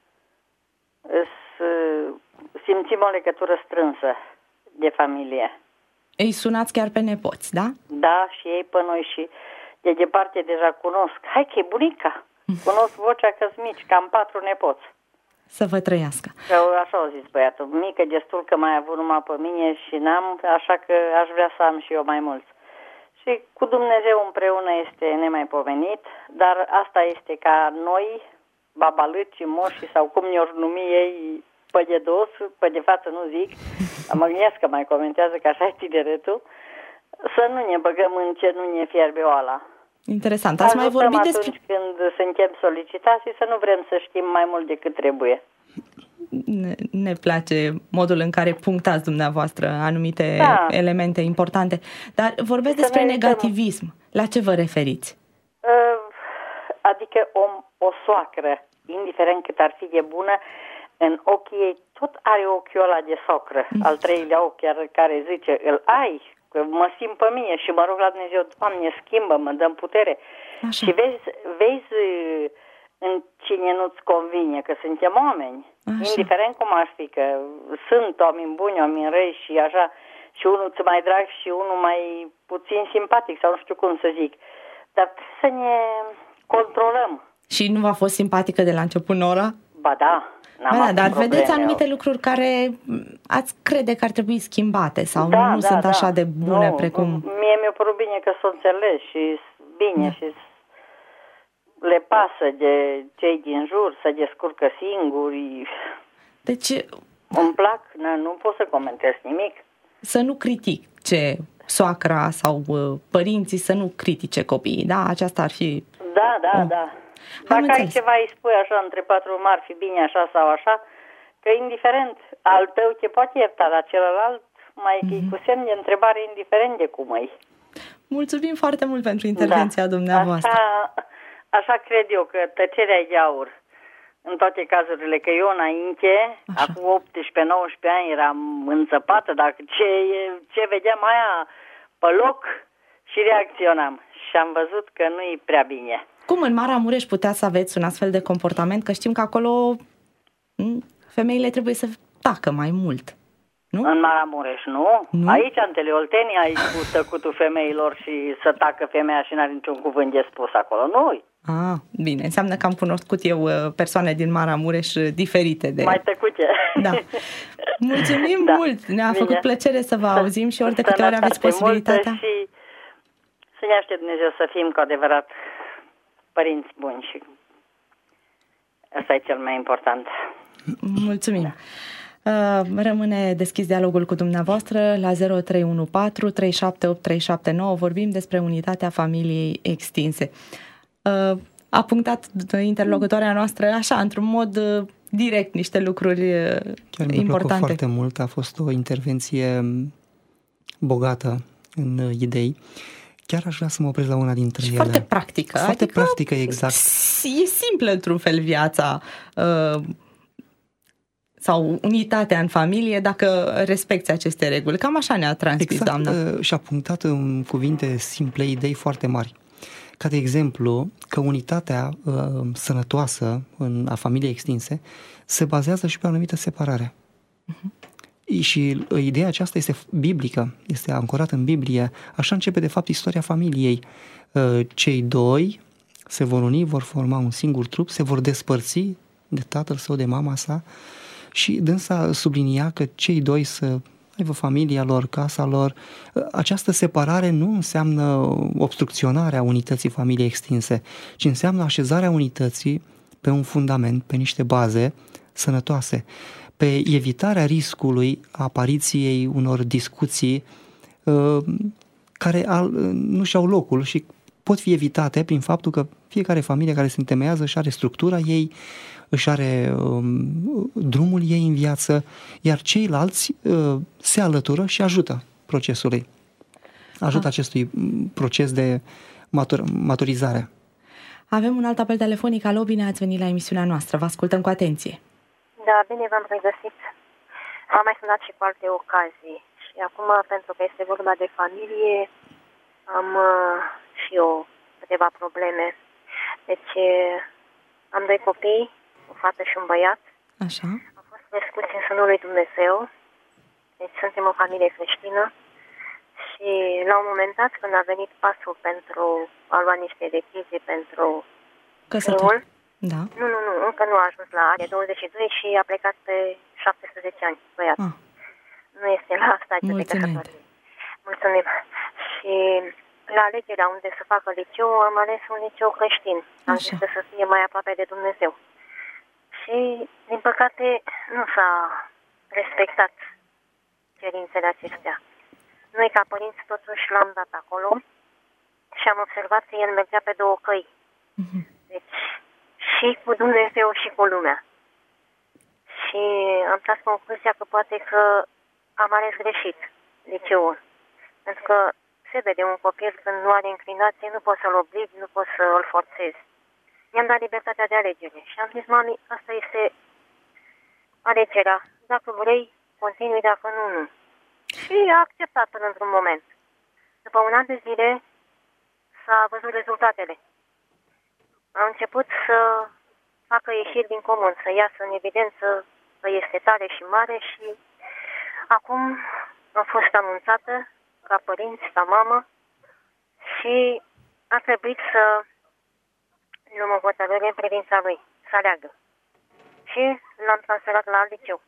Simțim o legătură strânsă de familie. Îi sunați chiar pe nepoți, da? Da, și ei pe noi și de departe deja cunosc. Hai că e bunica! Cunosc vocea că-s mici, cam 4 nepoți. Să vă trăiască. Așa au zis băiatul, mică destul că mai avut numai pe mine și n-am, așa că aș vrea să am și eu mai mulți. Și cu Dumnezeu împreună este nemaipomenit, dar asta este ca noi, babalâci, moși sau cum ne-or numi ei, pe de dos, pe de față nu zic, mă gândesc că mai comentează că așa e tineretul, să nu ne băgăm în ce nu ne fierbe oala. Interesant. Ați mai vorbit despre... atunci când suntem solicitați și să nu vrem să știm mai mult decât trebuie. Ne place modul în care punctați dumneavoastră anumite elemente importante. Dar vorbesc despre negativism. La ce vă referiți? Adică o soacră, indiferent cât ar fi de bună, în ochii ei tot are ochiul ăla de socră, al treilea ochi care zice, îl ai, că mă simt pe mine și mă rog la Dumnezeu, Doamne, schimbă-mă, dă-mi putere. Așa. Și vezi în cine nu-ți convine, că suntem oameni. Așa. Indiferent cum ar fi, că sunt oameni buni, oameni răi și așa, și unul ți mai drag și unul mai puțin simpatic, sau nu știu cum să zic. Dar trebuie să ne controlăm. Și nu v-a fost simpatică de la început Nora? Ba da. Dar vedeți anumite lucruri care ați crede că ar trebui schimbate sau nu sunt așa de bune precum... Mie mi-a părut bine că s-o înțeles și bine și le pasă de cei din jur, să descurcă singuri. Deci îmi plac, nu pot să comentez nimic. Să nu critice soacra sau părinții, să nu critice copiii, da? Aceasta ar fi... Da. Dacă ai ceva îi spui așa între patru mari, fi bine așa sau așa, că indiferent al tău te poate ierta, dar celălalt mai cu semn de întrebare indiferent de cum e. Mulțumim foarte mult pentru intervenția dumneavoastră. Așa cred eu, că tăcerea e aur în toate cazurile, că eu înainte, acum 18-19 ani eram înțăpată, dacă ce vedeam aia pe loc și reacționam. Și am văzut că nu e prea bine. Cum în Maramureș puteți să aveți un astfel de comportament? Că știm că acolo femeile trebuie să tacă mai mult. Nu? În Maramureș, nu? Aici, în Teleoltenia, ai spus tăcutul femeilor și să tacă femeia și n-are niciun cuvânt de spus acolo. Nu? Bine. Înseamnă că am cunoscut eu persoane din Maramureș diferite de... Mai tăcute. Da. Mulțumim mult! Ne-a făcut plăcere să vă auzim și ori de câte ori aveți posibilitatea. Și să ne aștept Dumnezeu să fim cu adevărat părinți buni și asta e cel mai important. Mulțumim! Rămâne deschis dialogul cu dumneavoastră la 0314 378 379. Vorbim despre unitatea familiei extinse. A punctat interlocutoarea noastră așa, într-un mod direct, niște lucruri chiar mi-a importante. plăcut foarte mult, a fost o intervenție bogată în idei. Chiar aș vrea să mă opresc la una dintre ele. Foarte practică. Foarte practică, exact. E simplă într-un fel viața sau unitatea în familie dacă respecti aceste reguli. Cam așa ne-a transmis doamna. Și a punctat în cuvinte simple idei foarte mari. Ca de exemplu, că unitatea sănătoasă a familiei extinse se bazează și pe o anumită separare. Și ideea aceasta este biblică, este ancorată în Biblie. Așa începe de fapt istoria familiei. Cei doi se vor uni, vor forma un singur trup, se vor despărți de tatăl său, de mama sa, și dânsa sublinia că cei doi să aibă familia lor, casa lor. Această separare nu înseamnă obstrucționarea unității familiei extinse, ci înseamnă așezarea unității pe un fundament, pe niște baze sănătoase, pe evitarea riscului apariției unor discuții care nu și-au locul și pot fi evitate prin faptul că fiecare familie care se întemeiază își are structura ei, își are drumul ei în viață, iar ceilalți se alătură și ajută procesului. Ajută acestui proces de maturizare. Avem un alt apel telefonic. Alo, bine ați venit la emisiunea noastră. Vă ascultăm cu atenție. Da, bine v-am regăsit. Am mai sunat și cu alte ocazii. Și acum, pentru că este vorba de familie, am și eu câteva probleme. Deci, am doi copii, o fată și un băiat. Așa. Am fost crescuți în sânul lui Dumnezeu. Deci, suntem o familie creștină. Și la un moment dat, când a venit pasul pentru a lua niște decizii pentru căsător. Da. Nu, încă nu a ajuns la are 22 și a plecat pe 17 ani, băiat. Nu este la stadiul de căsătorie. Mulțumim. Și la alegerea unde să facă liceu, am ales un liceu creștin. Am zis să fie mai aproape de Dumnezeu. Și, din păcate, nu s-a respectat cerințele acestea. Noi, ca părinți, totuși l-am dat acolo și am observat că el mergea pe două căi. Deci, și cu Dumnezeu și cu lumea. Și am tras concluzia că poate că am ales greșit liceul. Pentru că se vede un copil când nu are inclinație, nu poți să-l obligi, nu poți să-l forțezi. I-am dat libertatea de alegere și am zis, mami, asta este alegerea. Dacă vrei, continui, dacă nu, nu. Și a acceptat până într-un moment. După un an de zile s-a văzut rezultatele. Am început să facă ieșiri din comun, să iasă în evidență că este tare și mare și acum am fost anunțată ca părinți, ca mamă și a trebuit să luăm o hotărâre în privința lui, să aleagă. Și l-am transferat la alt liceu.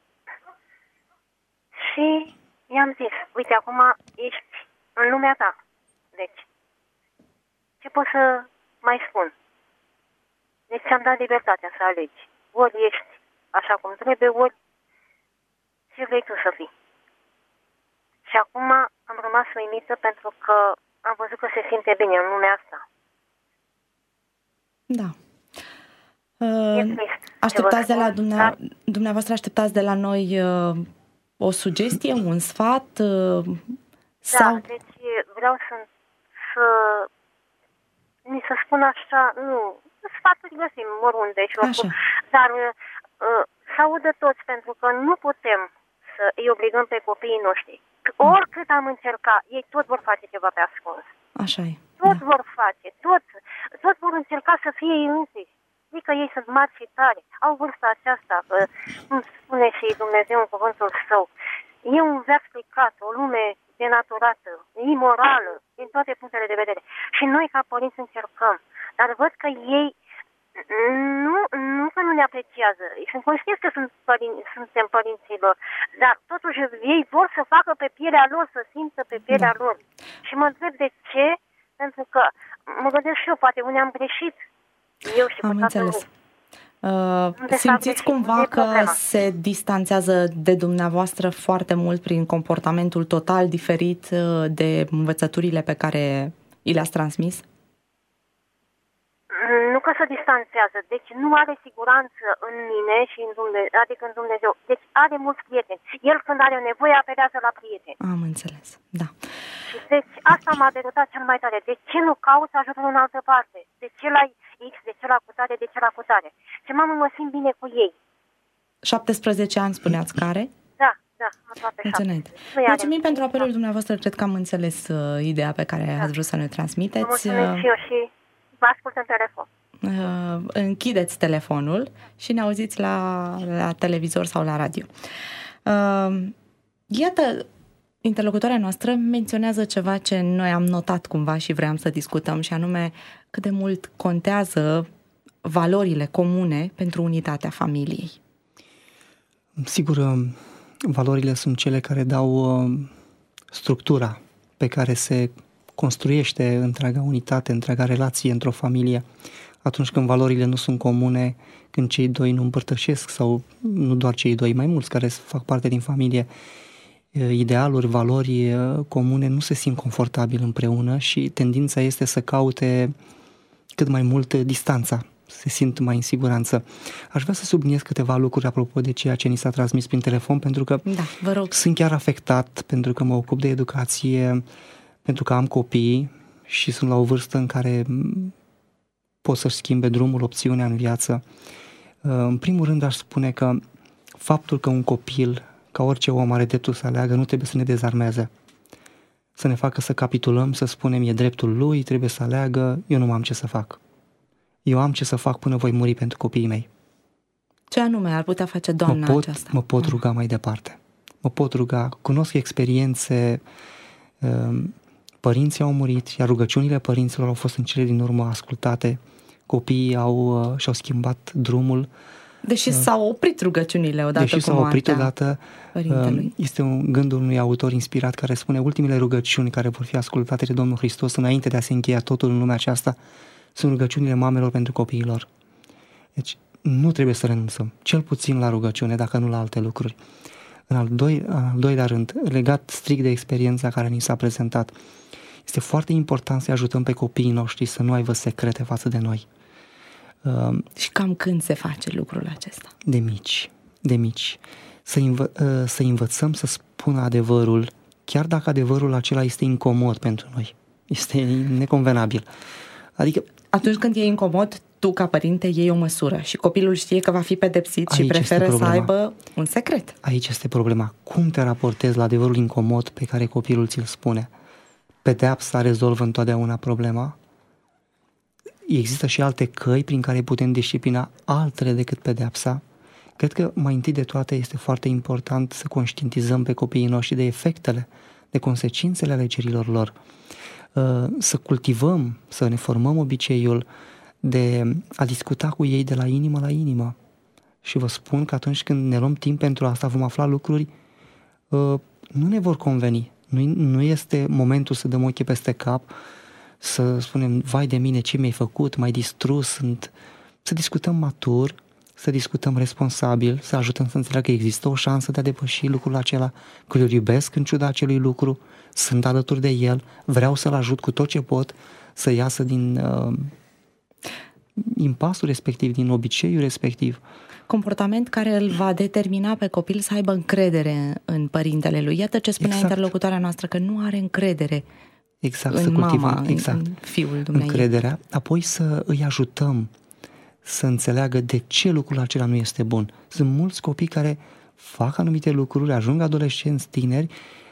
Și i-am zis, uite, acum ești în lumea ta. Deci, ce pot să mai spun? Deci ți-am dat libertatea să alegi. Ori ești așa cum trebuie, ori ce vrei tu să fii. Și acum am rămas uimită pentru că am văzut că se simte bine în lumea asta. Da. Așteptați de la dumneavoastră așteptați de la noi o sugestie, un sfat? Sau... Da, deci vreau să mi se spun așa, nu, sfaturi găsim oriunde și oricum, dar să audă toți, pentru că nu putem să îi obligăm pe copiii noștri. Oricât am încercat, ei tot vor face ceva pe ascuns. Așa e. Tot vor face, tot vor încerca să fie ei înșiși. Adică ei sunt mari și tare, au vârsta aceasta, cum spune și Dumnezeu în cuvântul Său. E un veac stricat, o lume denaturată, imorală, din toate punctele de vedere. Și noi ca părinți încercăm, dar văd că ei nu că nu ne apreciază. Sunt conștienți că suntem părinții lor, dar totuși ei vor să facă pe pielea lor, să simtă pe pielea lor. Și mă întreb de ce, pentru că mă gândesc și eu, poate unii am greșit. Eu și am înțeles. Simțiți cumva că se distanțează de dumneavoastră foarte mult prin comportamentul total diferit de învățăturile pe care i le-ați transmis? Nu că se distanțează, deci nu are siguranță în mine și în Dumnezeu, adică în Dumnezeu. Deci are mulți prieteni. El când are nevoie apelează la prieteni. Am înțeles, da. Deci asta m-a derutat cel mai tare. De ce nu cauți ajutor în altă parte? De ce la X, de ce la cutare, de ce la cutare? Ce mamă mă simt bine cu ei. 17 ani spuneați care? Da, aproape 17. Mulțumim pentru apelul dumneavoastră, cred că am înțeles ideea pe care ați vrut să ne transmiteți. Mulțumesc și eu și vă ascult în telefon. Închideți telefonul și ne auziți la televizor sau la radio. Iată, interlocutoarea noastră menționează ceva ce noi am notat cumva și vreau să discutăm, și anume cât de mult contează valorile comune pentru unitatea familiei. Sigur, valorile sunt cele care dau structura pe care se construiește întreaga unitate, întreaga relație într-o familie. Atunci când valorile nu sunt comune, când cei doi nu împărtășesc, sau nu doar cei doi, mai mulți care fac parte din familie, idealuri, valori comune, nu se simt confortabil împreună și tendința este să caute cât mai mult distanța, se simt mai în siguranță. Aș vrea să subliniez câteva lucruri apropo de ceea ce ni s-a transmis prin telefon, pentru că vă rog. Sunt chiar afectat, pentru că mă ocup de educație, pentru că am copii și sunt la o vârstă în care pot să-și schimbe drumul, opțiunea în viață. În primul rând aș spune că faptul că un copil, ca orice om, are dreptul să aleagă, nu trebuie să ne dezarmeze, să ne facă să capitulăm, să spunem e dreptul lui, trebuie să aleagă, eu nu am ce să fac. Eu am ce să fac până voi muri pentru copiii mei. Ce anume ar putea face doamna aceasta? Mă pot ruga mai departe. Mă pot ruga, cunosc experiențe, părinții au murit, iar rugăciunile părinților au fost în cele din urmă ascultate, copiii și-au schimbat drumul. Deși s-au oprit rugăciunile odată cu moartea părintelui. Este un gândul unui autor inspirat care spune: ultimele rugăciuni care vor fi ascultate de Domnul Hristos înainte de a se încheia totul în lumea aceasta sunt rugăciunile mamelor pentru copiilor. Deci nu trebuie să renunțăm, cel puțin la rugăciune, dacă nu la alte lucruri. În al doilea rând, legat strict de experiența care ni s-a prezentat, este foarte important să ajutăm pe copiii noștri să nu aibă secrete față de noi. Și cam când se face lucrul acesta? De mici. Să învățăm să spună adevărul, chiar dacă adevărul acela este incomod pentru noi. Este neconvenabil. Adică atunci când e incomod, tu ca părinte iei o măsură și copilul știe că va fi pedepsit și preferă să aibă un secret. Aici este problema. Cum te raportezi la adevărul incomod pe care copilul ți-l spune? Pedeapsa rezolvă întotdeauna problema? Există și alte căi prin care putem disciplina altele decât pedeapsa? Cred că mai întâi de toate este foarte important să conștientizăm pe copiii noștri de efectele, de consecințele alegerilor lor. Să cultivăm, să ne formăm obiceiul de a discuta cu ei de la inimă la inimă. Și vă spun că atunci când ne luăm timp pentru asta, vom afla lucruri nu ne vor conveni. Nu este momentul să dăm ochii peste cap, să spunem, vai de mine, ce mi-ai făcut, m-ai distrus. Să discutăm matur, să discutăm responsabil, să ajutăm să înțeleagă că există o șansă de a depăși lucrul acela, că îl iubesc în ciuda acelui lucru, sunt alături de el, vreau să-l ajut cu tot ce pot să iasă din impasul respectiv, din obiceiul respectiv. Comportament care îl va determina pe copil să aibă încredere în părintele lui. Iată ce spunea interlocutoarea noastră, că nu are încredere în mama, în fiul dumneavoastră. Încrederea, apoi să îi ajutăm să înțeleagă de ce lucrul acela nu este bun. Sunt mulți copii care fac anumite lucruri, ajung adolescenți, tineri,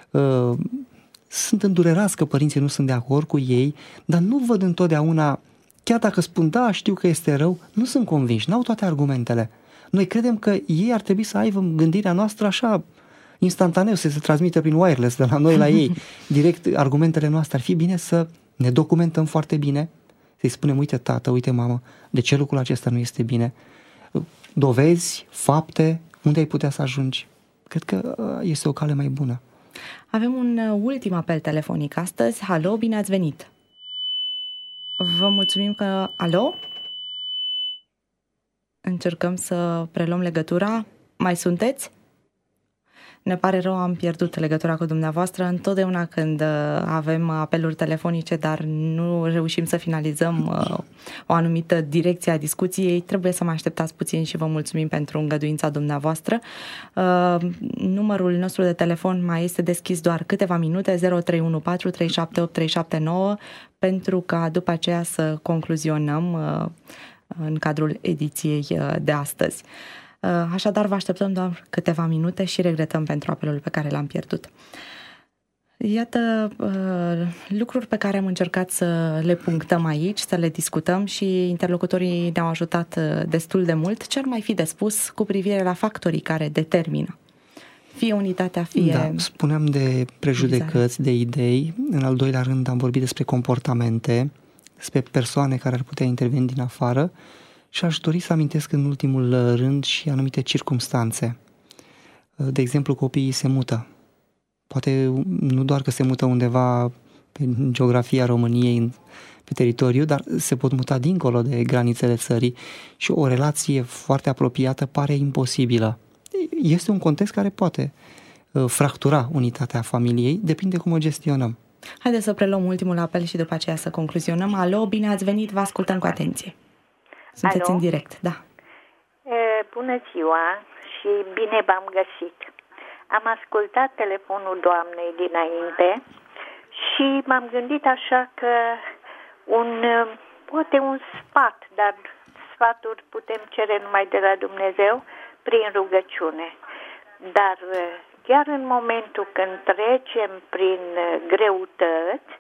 sunt îndurerați că părinții nu sunt de acord cu ei, dar nu văd întotdeauna, chiar dacă spun da, știu că este rău, nu sunt convinși, n-au toate argumentele. Noi credem că ei ar trebui să aibă gândirea noastră așa, instantaneu, să se transmită prin wireless de la noi la ei, direct argumentele noastre. Ar fi bine să ne documentăm foarte bine, să-i spunem, uite tată, uite mamă, de ce lucrul acesta nu este bine, dovezi, fapte, unde ai putea să ajungi. Cred că este o cale mai bună. Avem un ultim apel telefonic astăzi. Alo, bine ați venit! Vă mulțumim că... Alo? Încercăm să preluăm legătura. Mai sunteți? Ne pare rău, am pierdut legătura cu dumneavoastră. Întotdeauna când avem apeluri telefonice, dar nu reușim să finalizăm o anumită direcție a discuției, trebuie să mai așteptați puțin și vă mulțumim pentru îngăduința dumneavoastră. Numărul nostru de telefon mai este deschis doar câteva minute, 0314 378 379, pentru ca după aceea să concluzionăm în cadrul ediției de astăzi. Așadar, vă așteptăm doar câteva minute și regretăm pentru apelul pe care l-am pierdut. Iată lucruri pe care am încercat să le punctăm aici, să le discutăm și interlocutorii ne-au ajutat destul de mult. Ce ar mai fi de spus cu privire la factorii care determină? Fie unitatea, fie... Da, spuneam de prejudecăți, de idei. În al doilea rând am vorbit despre comportamente, despre persoane care ar putea interveni din afară. Și aș dori să amintesc în ultimul rând și anumite circumstanțe. De exemplu, copiii se mută. Poate nu doar că se mută undeva pe geografia României, pe teritoriu, dar se pot muta dincolo de granițele țării și o relație foarte apropiată pare imposibilă. Este un context care poate fractura unitatea familiei, depinde cum o gestionăm. Haideți să preluăm ultimul apel și după aceea să concluzionăm. Alo, bine ați venit, vă ascultăm cu atenție. Sunteți în direct, da. Bună ziua și bine v-am găsit. Am ascultat telefonul doamnei dinainte și m-am gândit așa că poate un sfat, dar sfaturi putem cere numai de la Dumnezeu prin rugăciune. Dar chiar în momentul când trecem prin greutăți,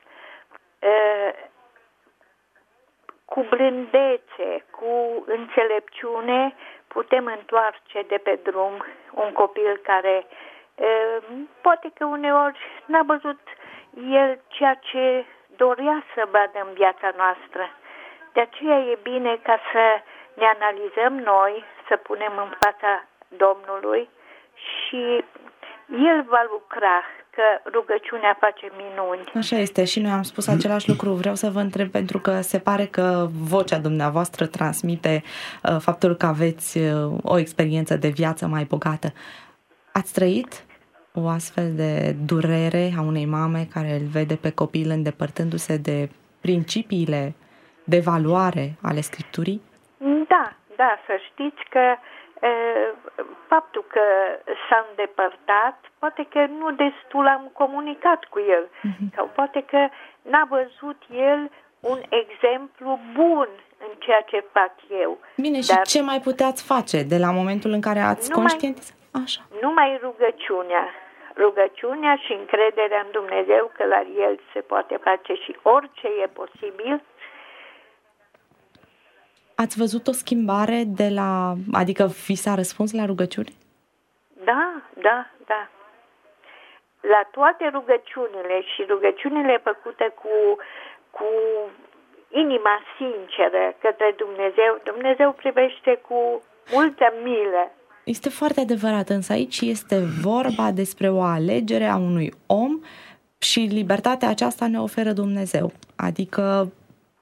cu blândețe, cu înțelepciune, putem întoarce de pe drum un copil care poate că uneori n-a văzut el ceea ce dorea să vadă în viața noastră. De aceea e bine ca să ne analizăm noi, să punem în fața Domnului și El va lucra, că rugăciunea face minuni. Așa este și noi am spus același lucru. Vreau să vă întreb pentru că se pare că vocea dumneavoastră transmite faptul că aveți o experiență de viață mai bogată. Ați trăit o astfel de durere a unei mame care îl vede pe copil îndepărtându-se de principiile de valoare ale Scripturii? Da, să știți că faptul că s-a îndepărtat, poate că nu destul am comunicat cu el, sau poate că n-a văzut el un exemplu bun în ceea ce fac eu. Bine, și ce mai puteți face de la momentul în care ați conștientizat? Așa. Numai rugăciunea și încrederea în Dumnezeu că la El se poate face și orice e posibil. Ați văzut o schimbare adică vi s-a răspuns la rugăciuni? Da. La toate rugăciunile și rugăciunile făcute cu inima sinceră către Dumnezeu, Dumnezeu privește cu multă milă. Este foarte adevărat, însă aici este vorba despre o alegere a unui om și libertatea aceasta ne oferă Dumnezeu. Adică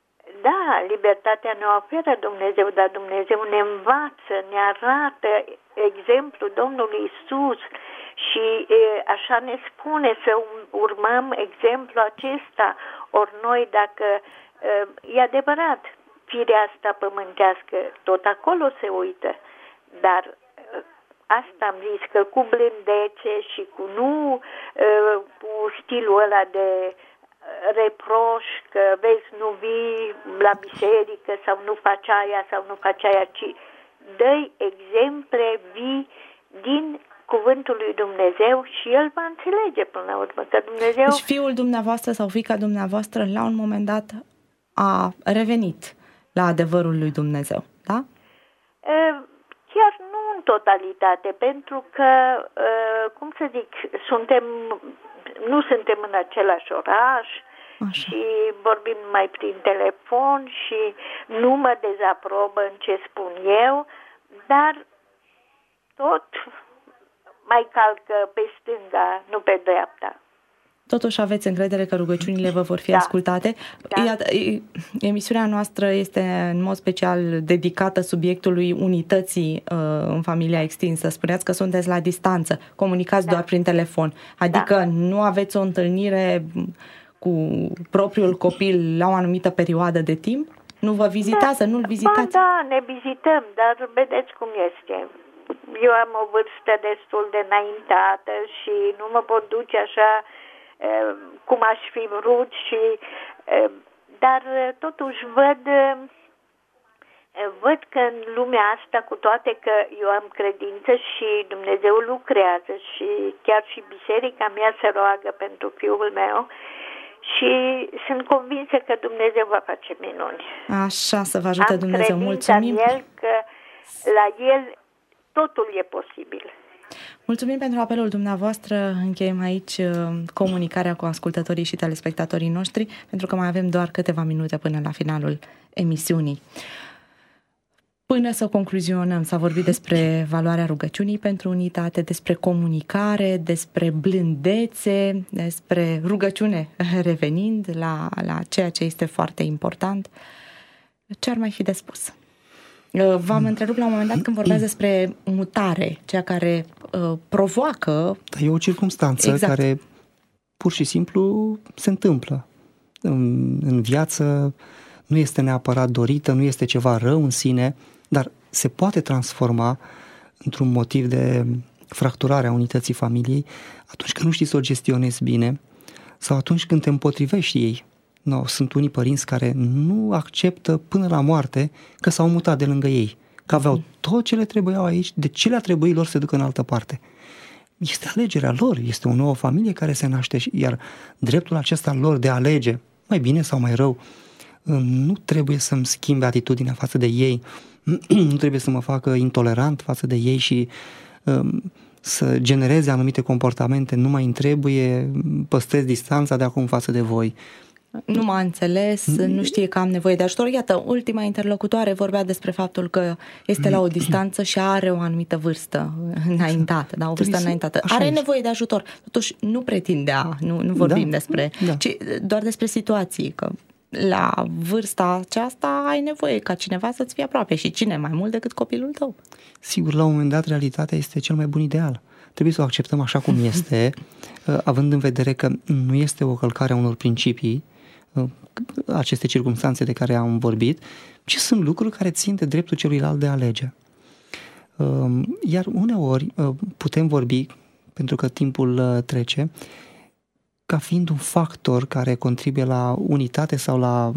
Da, libertatea ne oferă Dumnezeu, dar Dumnezeu ne învață, ne arată exemplul Domnului Iisus și așa ne spune să urmăm exemplul acesta. Ori noi, dacă e adevărat, firea asta pământească tot acolo se uită, dar asta am zis, că cu blândețe și cu stilul ăla de reproș, că vezi, nu vii la biserică sau nu faci aia sau nu faci aia, ci dă-i exemple vii din cuvântul lui Dumnezeu și el va înțelege până la urmă că Dumnezeu... Deci fiul dumneavoastră sau fiica dumneavoastră la un moment dat a revenit la adevărul lui Dumnezeu, da? Chiar nu în totalitate, pentru că, cum să zic, nu suntem în același oraș. Așa. Și vorbim mai prin telefon și nu mă dezaprobă în ce spun eu, dar tot mai calcă pe stânga, nu pe dreapta. Totuși aveți încredere că rugăciunile vă vor fi ascultate. Da. Iată, emisiunea noastră este în mod special dedicată subiectului unității în familia extinsă. Spuneați că sunteți la distanță, comunicați doar prin telefon, adică nu aveți o întâlnire cu propriul copil la o anumită perioadă de timp? Nu vă vizitează, nu-l vizitați? Da, ne vizităm, dar vedeți cum este. Eu am o vârstă destul de înaintată și nu mă pot duce așa cum aș fi vrut dar totuși văd că în lumea asta, cu toate că eu am credință și Dumnezeu lucrează și chiar și biserica mea se roagă pentru fiul meu și sunt convinsă că Dumnezeu va face minuni. Așa, să vă ajute Dumnezeu. Mulțumim. Am credința în El că la El totul e posibil. Mulțumim pentru apelul dumneavoastră. Încheiem aici comunicarea cu ascultătorii și telespectatorii noștri, pentru că mai avem doar câteva minute până la finalul emisiunii. Până să concluzionăm, s-a vorbit despre valoarea rugăciunii pentru unitate, despre comunicare, despre blândețe, despre rugăciune revenind la ceea ce este foarte important. Ce ar mai fi de spus? V-am întrerupt la un moment dat când vorbeați despre mutare, ceea care provoacă... E o circumstanță care pur și simplu se întâmplă. În viață nu este neapărat dorită, nu este ceva rău în sine, dar se poate transforma într-un motiv de fracturare a unității familiei atunci când nu știi să o gestionezi bine sau atunci când te împotrivești ei. Sunt unii părinți care nu acceptă până la moarte că s-au mutat de lângă ei, că aveau tot ce le trebuiau aici, de ce le-a trebuit lor să se ducă în altă parte. Este alegerea lor, este o nouă familie care se naște, iar dreptul acesta lor de a alege, mai bine sau mai rău, nu trebuie să-mi schimbe atitudinea față de ei, nu trebuie să mă facă intolerant față de ei și să genereze anumite comportamente, nu mai îmi trebuie, păstrez distanța de acum față de voi. Nu m-a înțeles, nu știe că am nevoie de ajutor. Iată, ultima interlocutoare vorbea despre faptul că este la o distanță și are o anumită vârstă înaintată, o vârstă înaintată. Are nevoie de ajutor. Totuși nu pretindea, nu vorbim despre, ci doar despre situații, că la vârsta aceasta ai nevoie ca cineva să-ți fie aproape. Și cine mai mult decât copilul tău? Sigur, la un moment dat realitatea este cel mai bun ideal. Trebuie să o acceptăm așa cum este, având în vedere că nu este o călcare a unor principii, aceste circumstanțe de care am vorbit, ci sunt lucruri care țin de dreptul celuilalt de a alege. Iar uneori putem vorbi, pentru că timpul trece, ca fiind un factor care contribuie la unitate sau la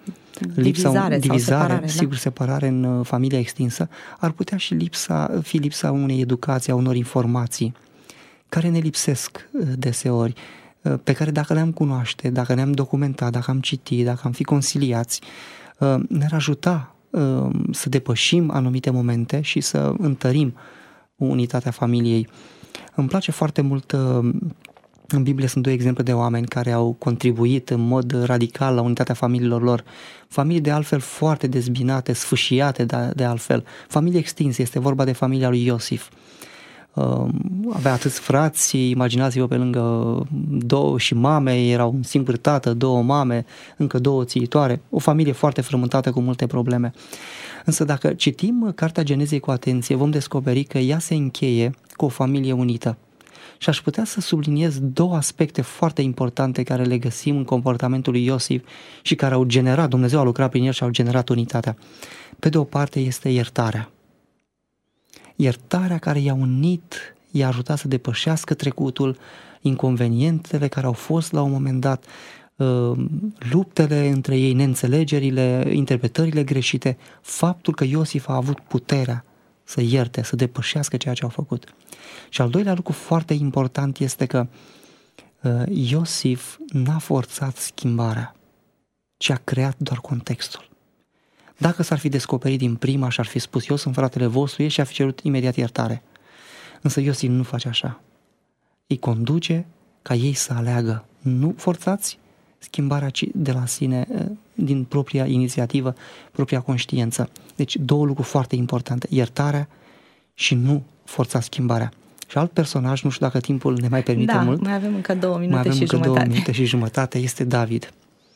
divizare, sigur, separare în familia extinsă, ar putea și fi lipsa unei educații, a unor informații care ne lipsesc deseori, pe care dacă le-am cunoaște, dacă le-am documentat, dacă am citit, dacă am fi consiliați, ne-ar ajuta să depășim anumite momente și să întărim unitatea familiei. Îmi place foarte mult, în Biblie sunt 2 exemple de oameni care au contribuit în mod radical la unitatea familiilor lor. Familii de altfel foarte dezbinate, sfâșiate de altfel. Familie extinsă, este vorba de familia lui Iosif. avea atâți frați, imaginați-vă pe lângă 2 și mame, erau un singur tată, 2 mame, încă 2 țiitoare, o familie foarte frământată cu multe probleme. Însă dacă citim Cartea Genezei cu atenție, vom descoperi că ea se încheie cu o familie unită. Și aș putea să subliniez 2 aspecte foarte importante care le găsim în comportamentul lui Iosif și care au generat, Dumnezeu a lucrat prin el și au generat unitatea. Pe de o parte este iertarea. Iertarea care i-a unit, i-a ajutat să depășească trecutul, inconvenientele care au fost la un moment dat, luptele între ei, neînțelegerile, interpretările greșite, faptul că Iosif a avut puterea să ierte, să depășească ceea ce au făcut. Și al doilea lucru foarte important este că Iosif n-a forțat schimbarea, ci a creat doar contextul. Dacă s-ar fi descoperit din prima și ar fi spus eu sunt fratele vostru, și a fi cerut imediat iertare. Însă Iosif nu face așa. Îi conduce ca ei să aleagă. Nu forțați schimbarea, ci de la sine, din propria inițiativă, propria conștiință. Deci 2 lucruri foarte importante. Iertarea și nu forța schimbarea. Și alt personaj, nu știu dacă timpul ne mai permite mult. Mai avem încă 2 minute și jumătate. 2 minute și jumătate, este David.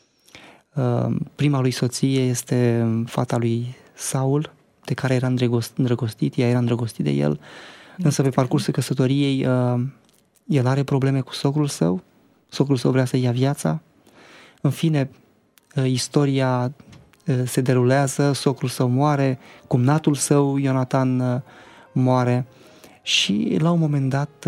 Prima lui soție este fata lui Saul, de care era îndrăgostit, ea era îndrăgostit de el, însă pe parcursul căsătoriei el are probleme cu socrul său vrea să ia viața, în fine, istoria se derulează, socrul său moare, cumnatul său, Ionatan, moare și la un moment dat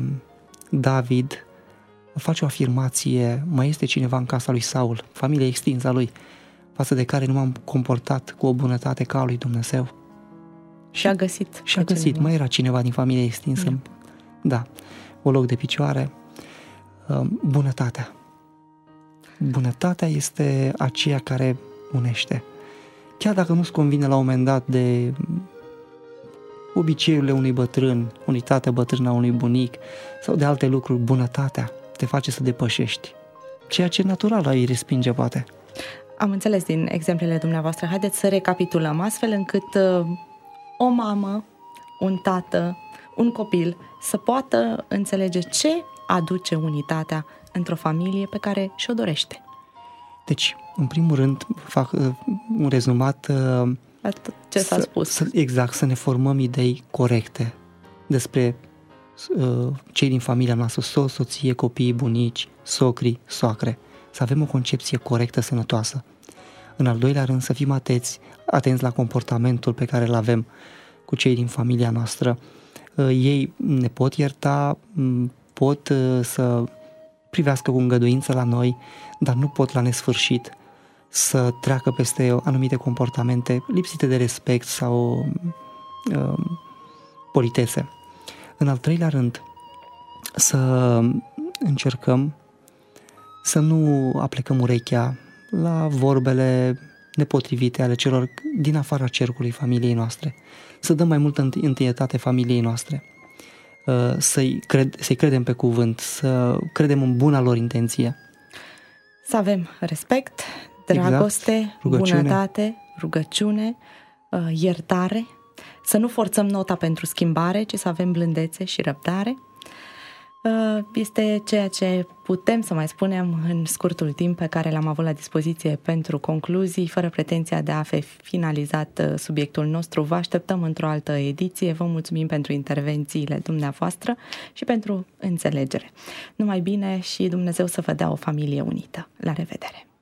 David face o afirmație, mai este cineva în casa lui Saul, familia extinsă a lui, față de care nu m-am comportat cu o bunătate ca a lui Dumnezeu. Și a găsit, mai era cineva din familia extinsă. Da, o loc de picioare. Bunătatea. Bunătatea este aceea care unește. Chiar dacă nu-ți convine la un moment dat de obiceiurile unui bătrân, unitatea bătrână a unui bunic sau de alte lucruri, bunătatea te face să depășești ceea ce natural îi respinge poate. Am înțeles din exemplele dumneavoastră. Haideți să recapitulăm astfel încât o mamă, un tată, un copil să poată înțelege ce aduce unitatea într-o familie pe care și-o dorește. Deci, în primul rând, fac un rezumat. Ce s-a spus. Exact, să ne formăm idei corecte despre cei din familia noastră, soție, copii, bunici, socri, soacre. Să avem o concepție corectă, sănătoasă. În al doilea rând, să fim atenți la comportamentul pe care îl avem cu cei din familia noastră. Ei ne pot ierta, pot să privească cu îngăduință la noi, dar nu pot la nesfârșit să treacă peste anumite comportamente lipsite de respect sau politețe. În al treilea rând, să încercăm să nu aplecăm urechea la vorbele nepotrivite ale celor din afara cercului familiei noastre. Să dăm mai multă întâietate familiei noastre. Să-i credem pe cuvânt, să credem în buna lor intenție. Să avem respect, dragoste, bunătate, rugăciune, iertare, să nu forțăm nota pentru schimbare, ci să avem blândețe și răbdare. Este ceea ce putem să mai spunem în scurtul timp pe care l-am avut la dispoziție pentru concluzii, fără pretenția de a fi finalizat subiectul nostru. Vă așteptăm într-o altă ediție. Vă mulțumim pentru intervențiile dumneavoastră și pentru înțelegere. Numai bine și Dumnezeu să vă dea o familie unită. La revedere!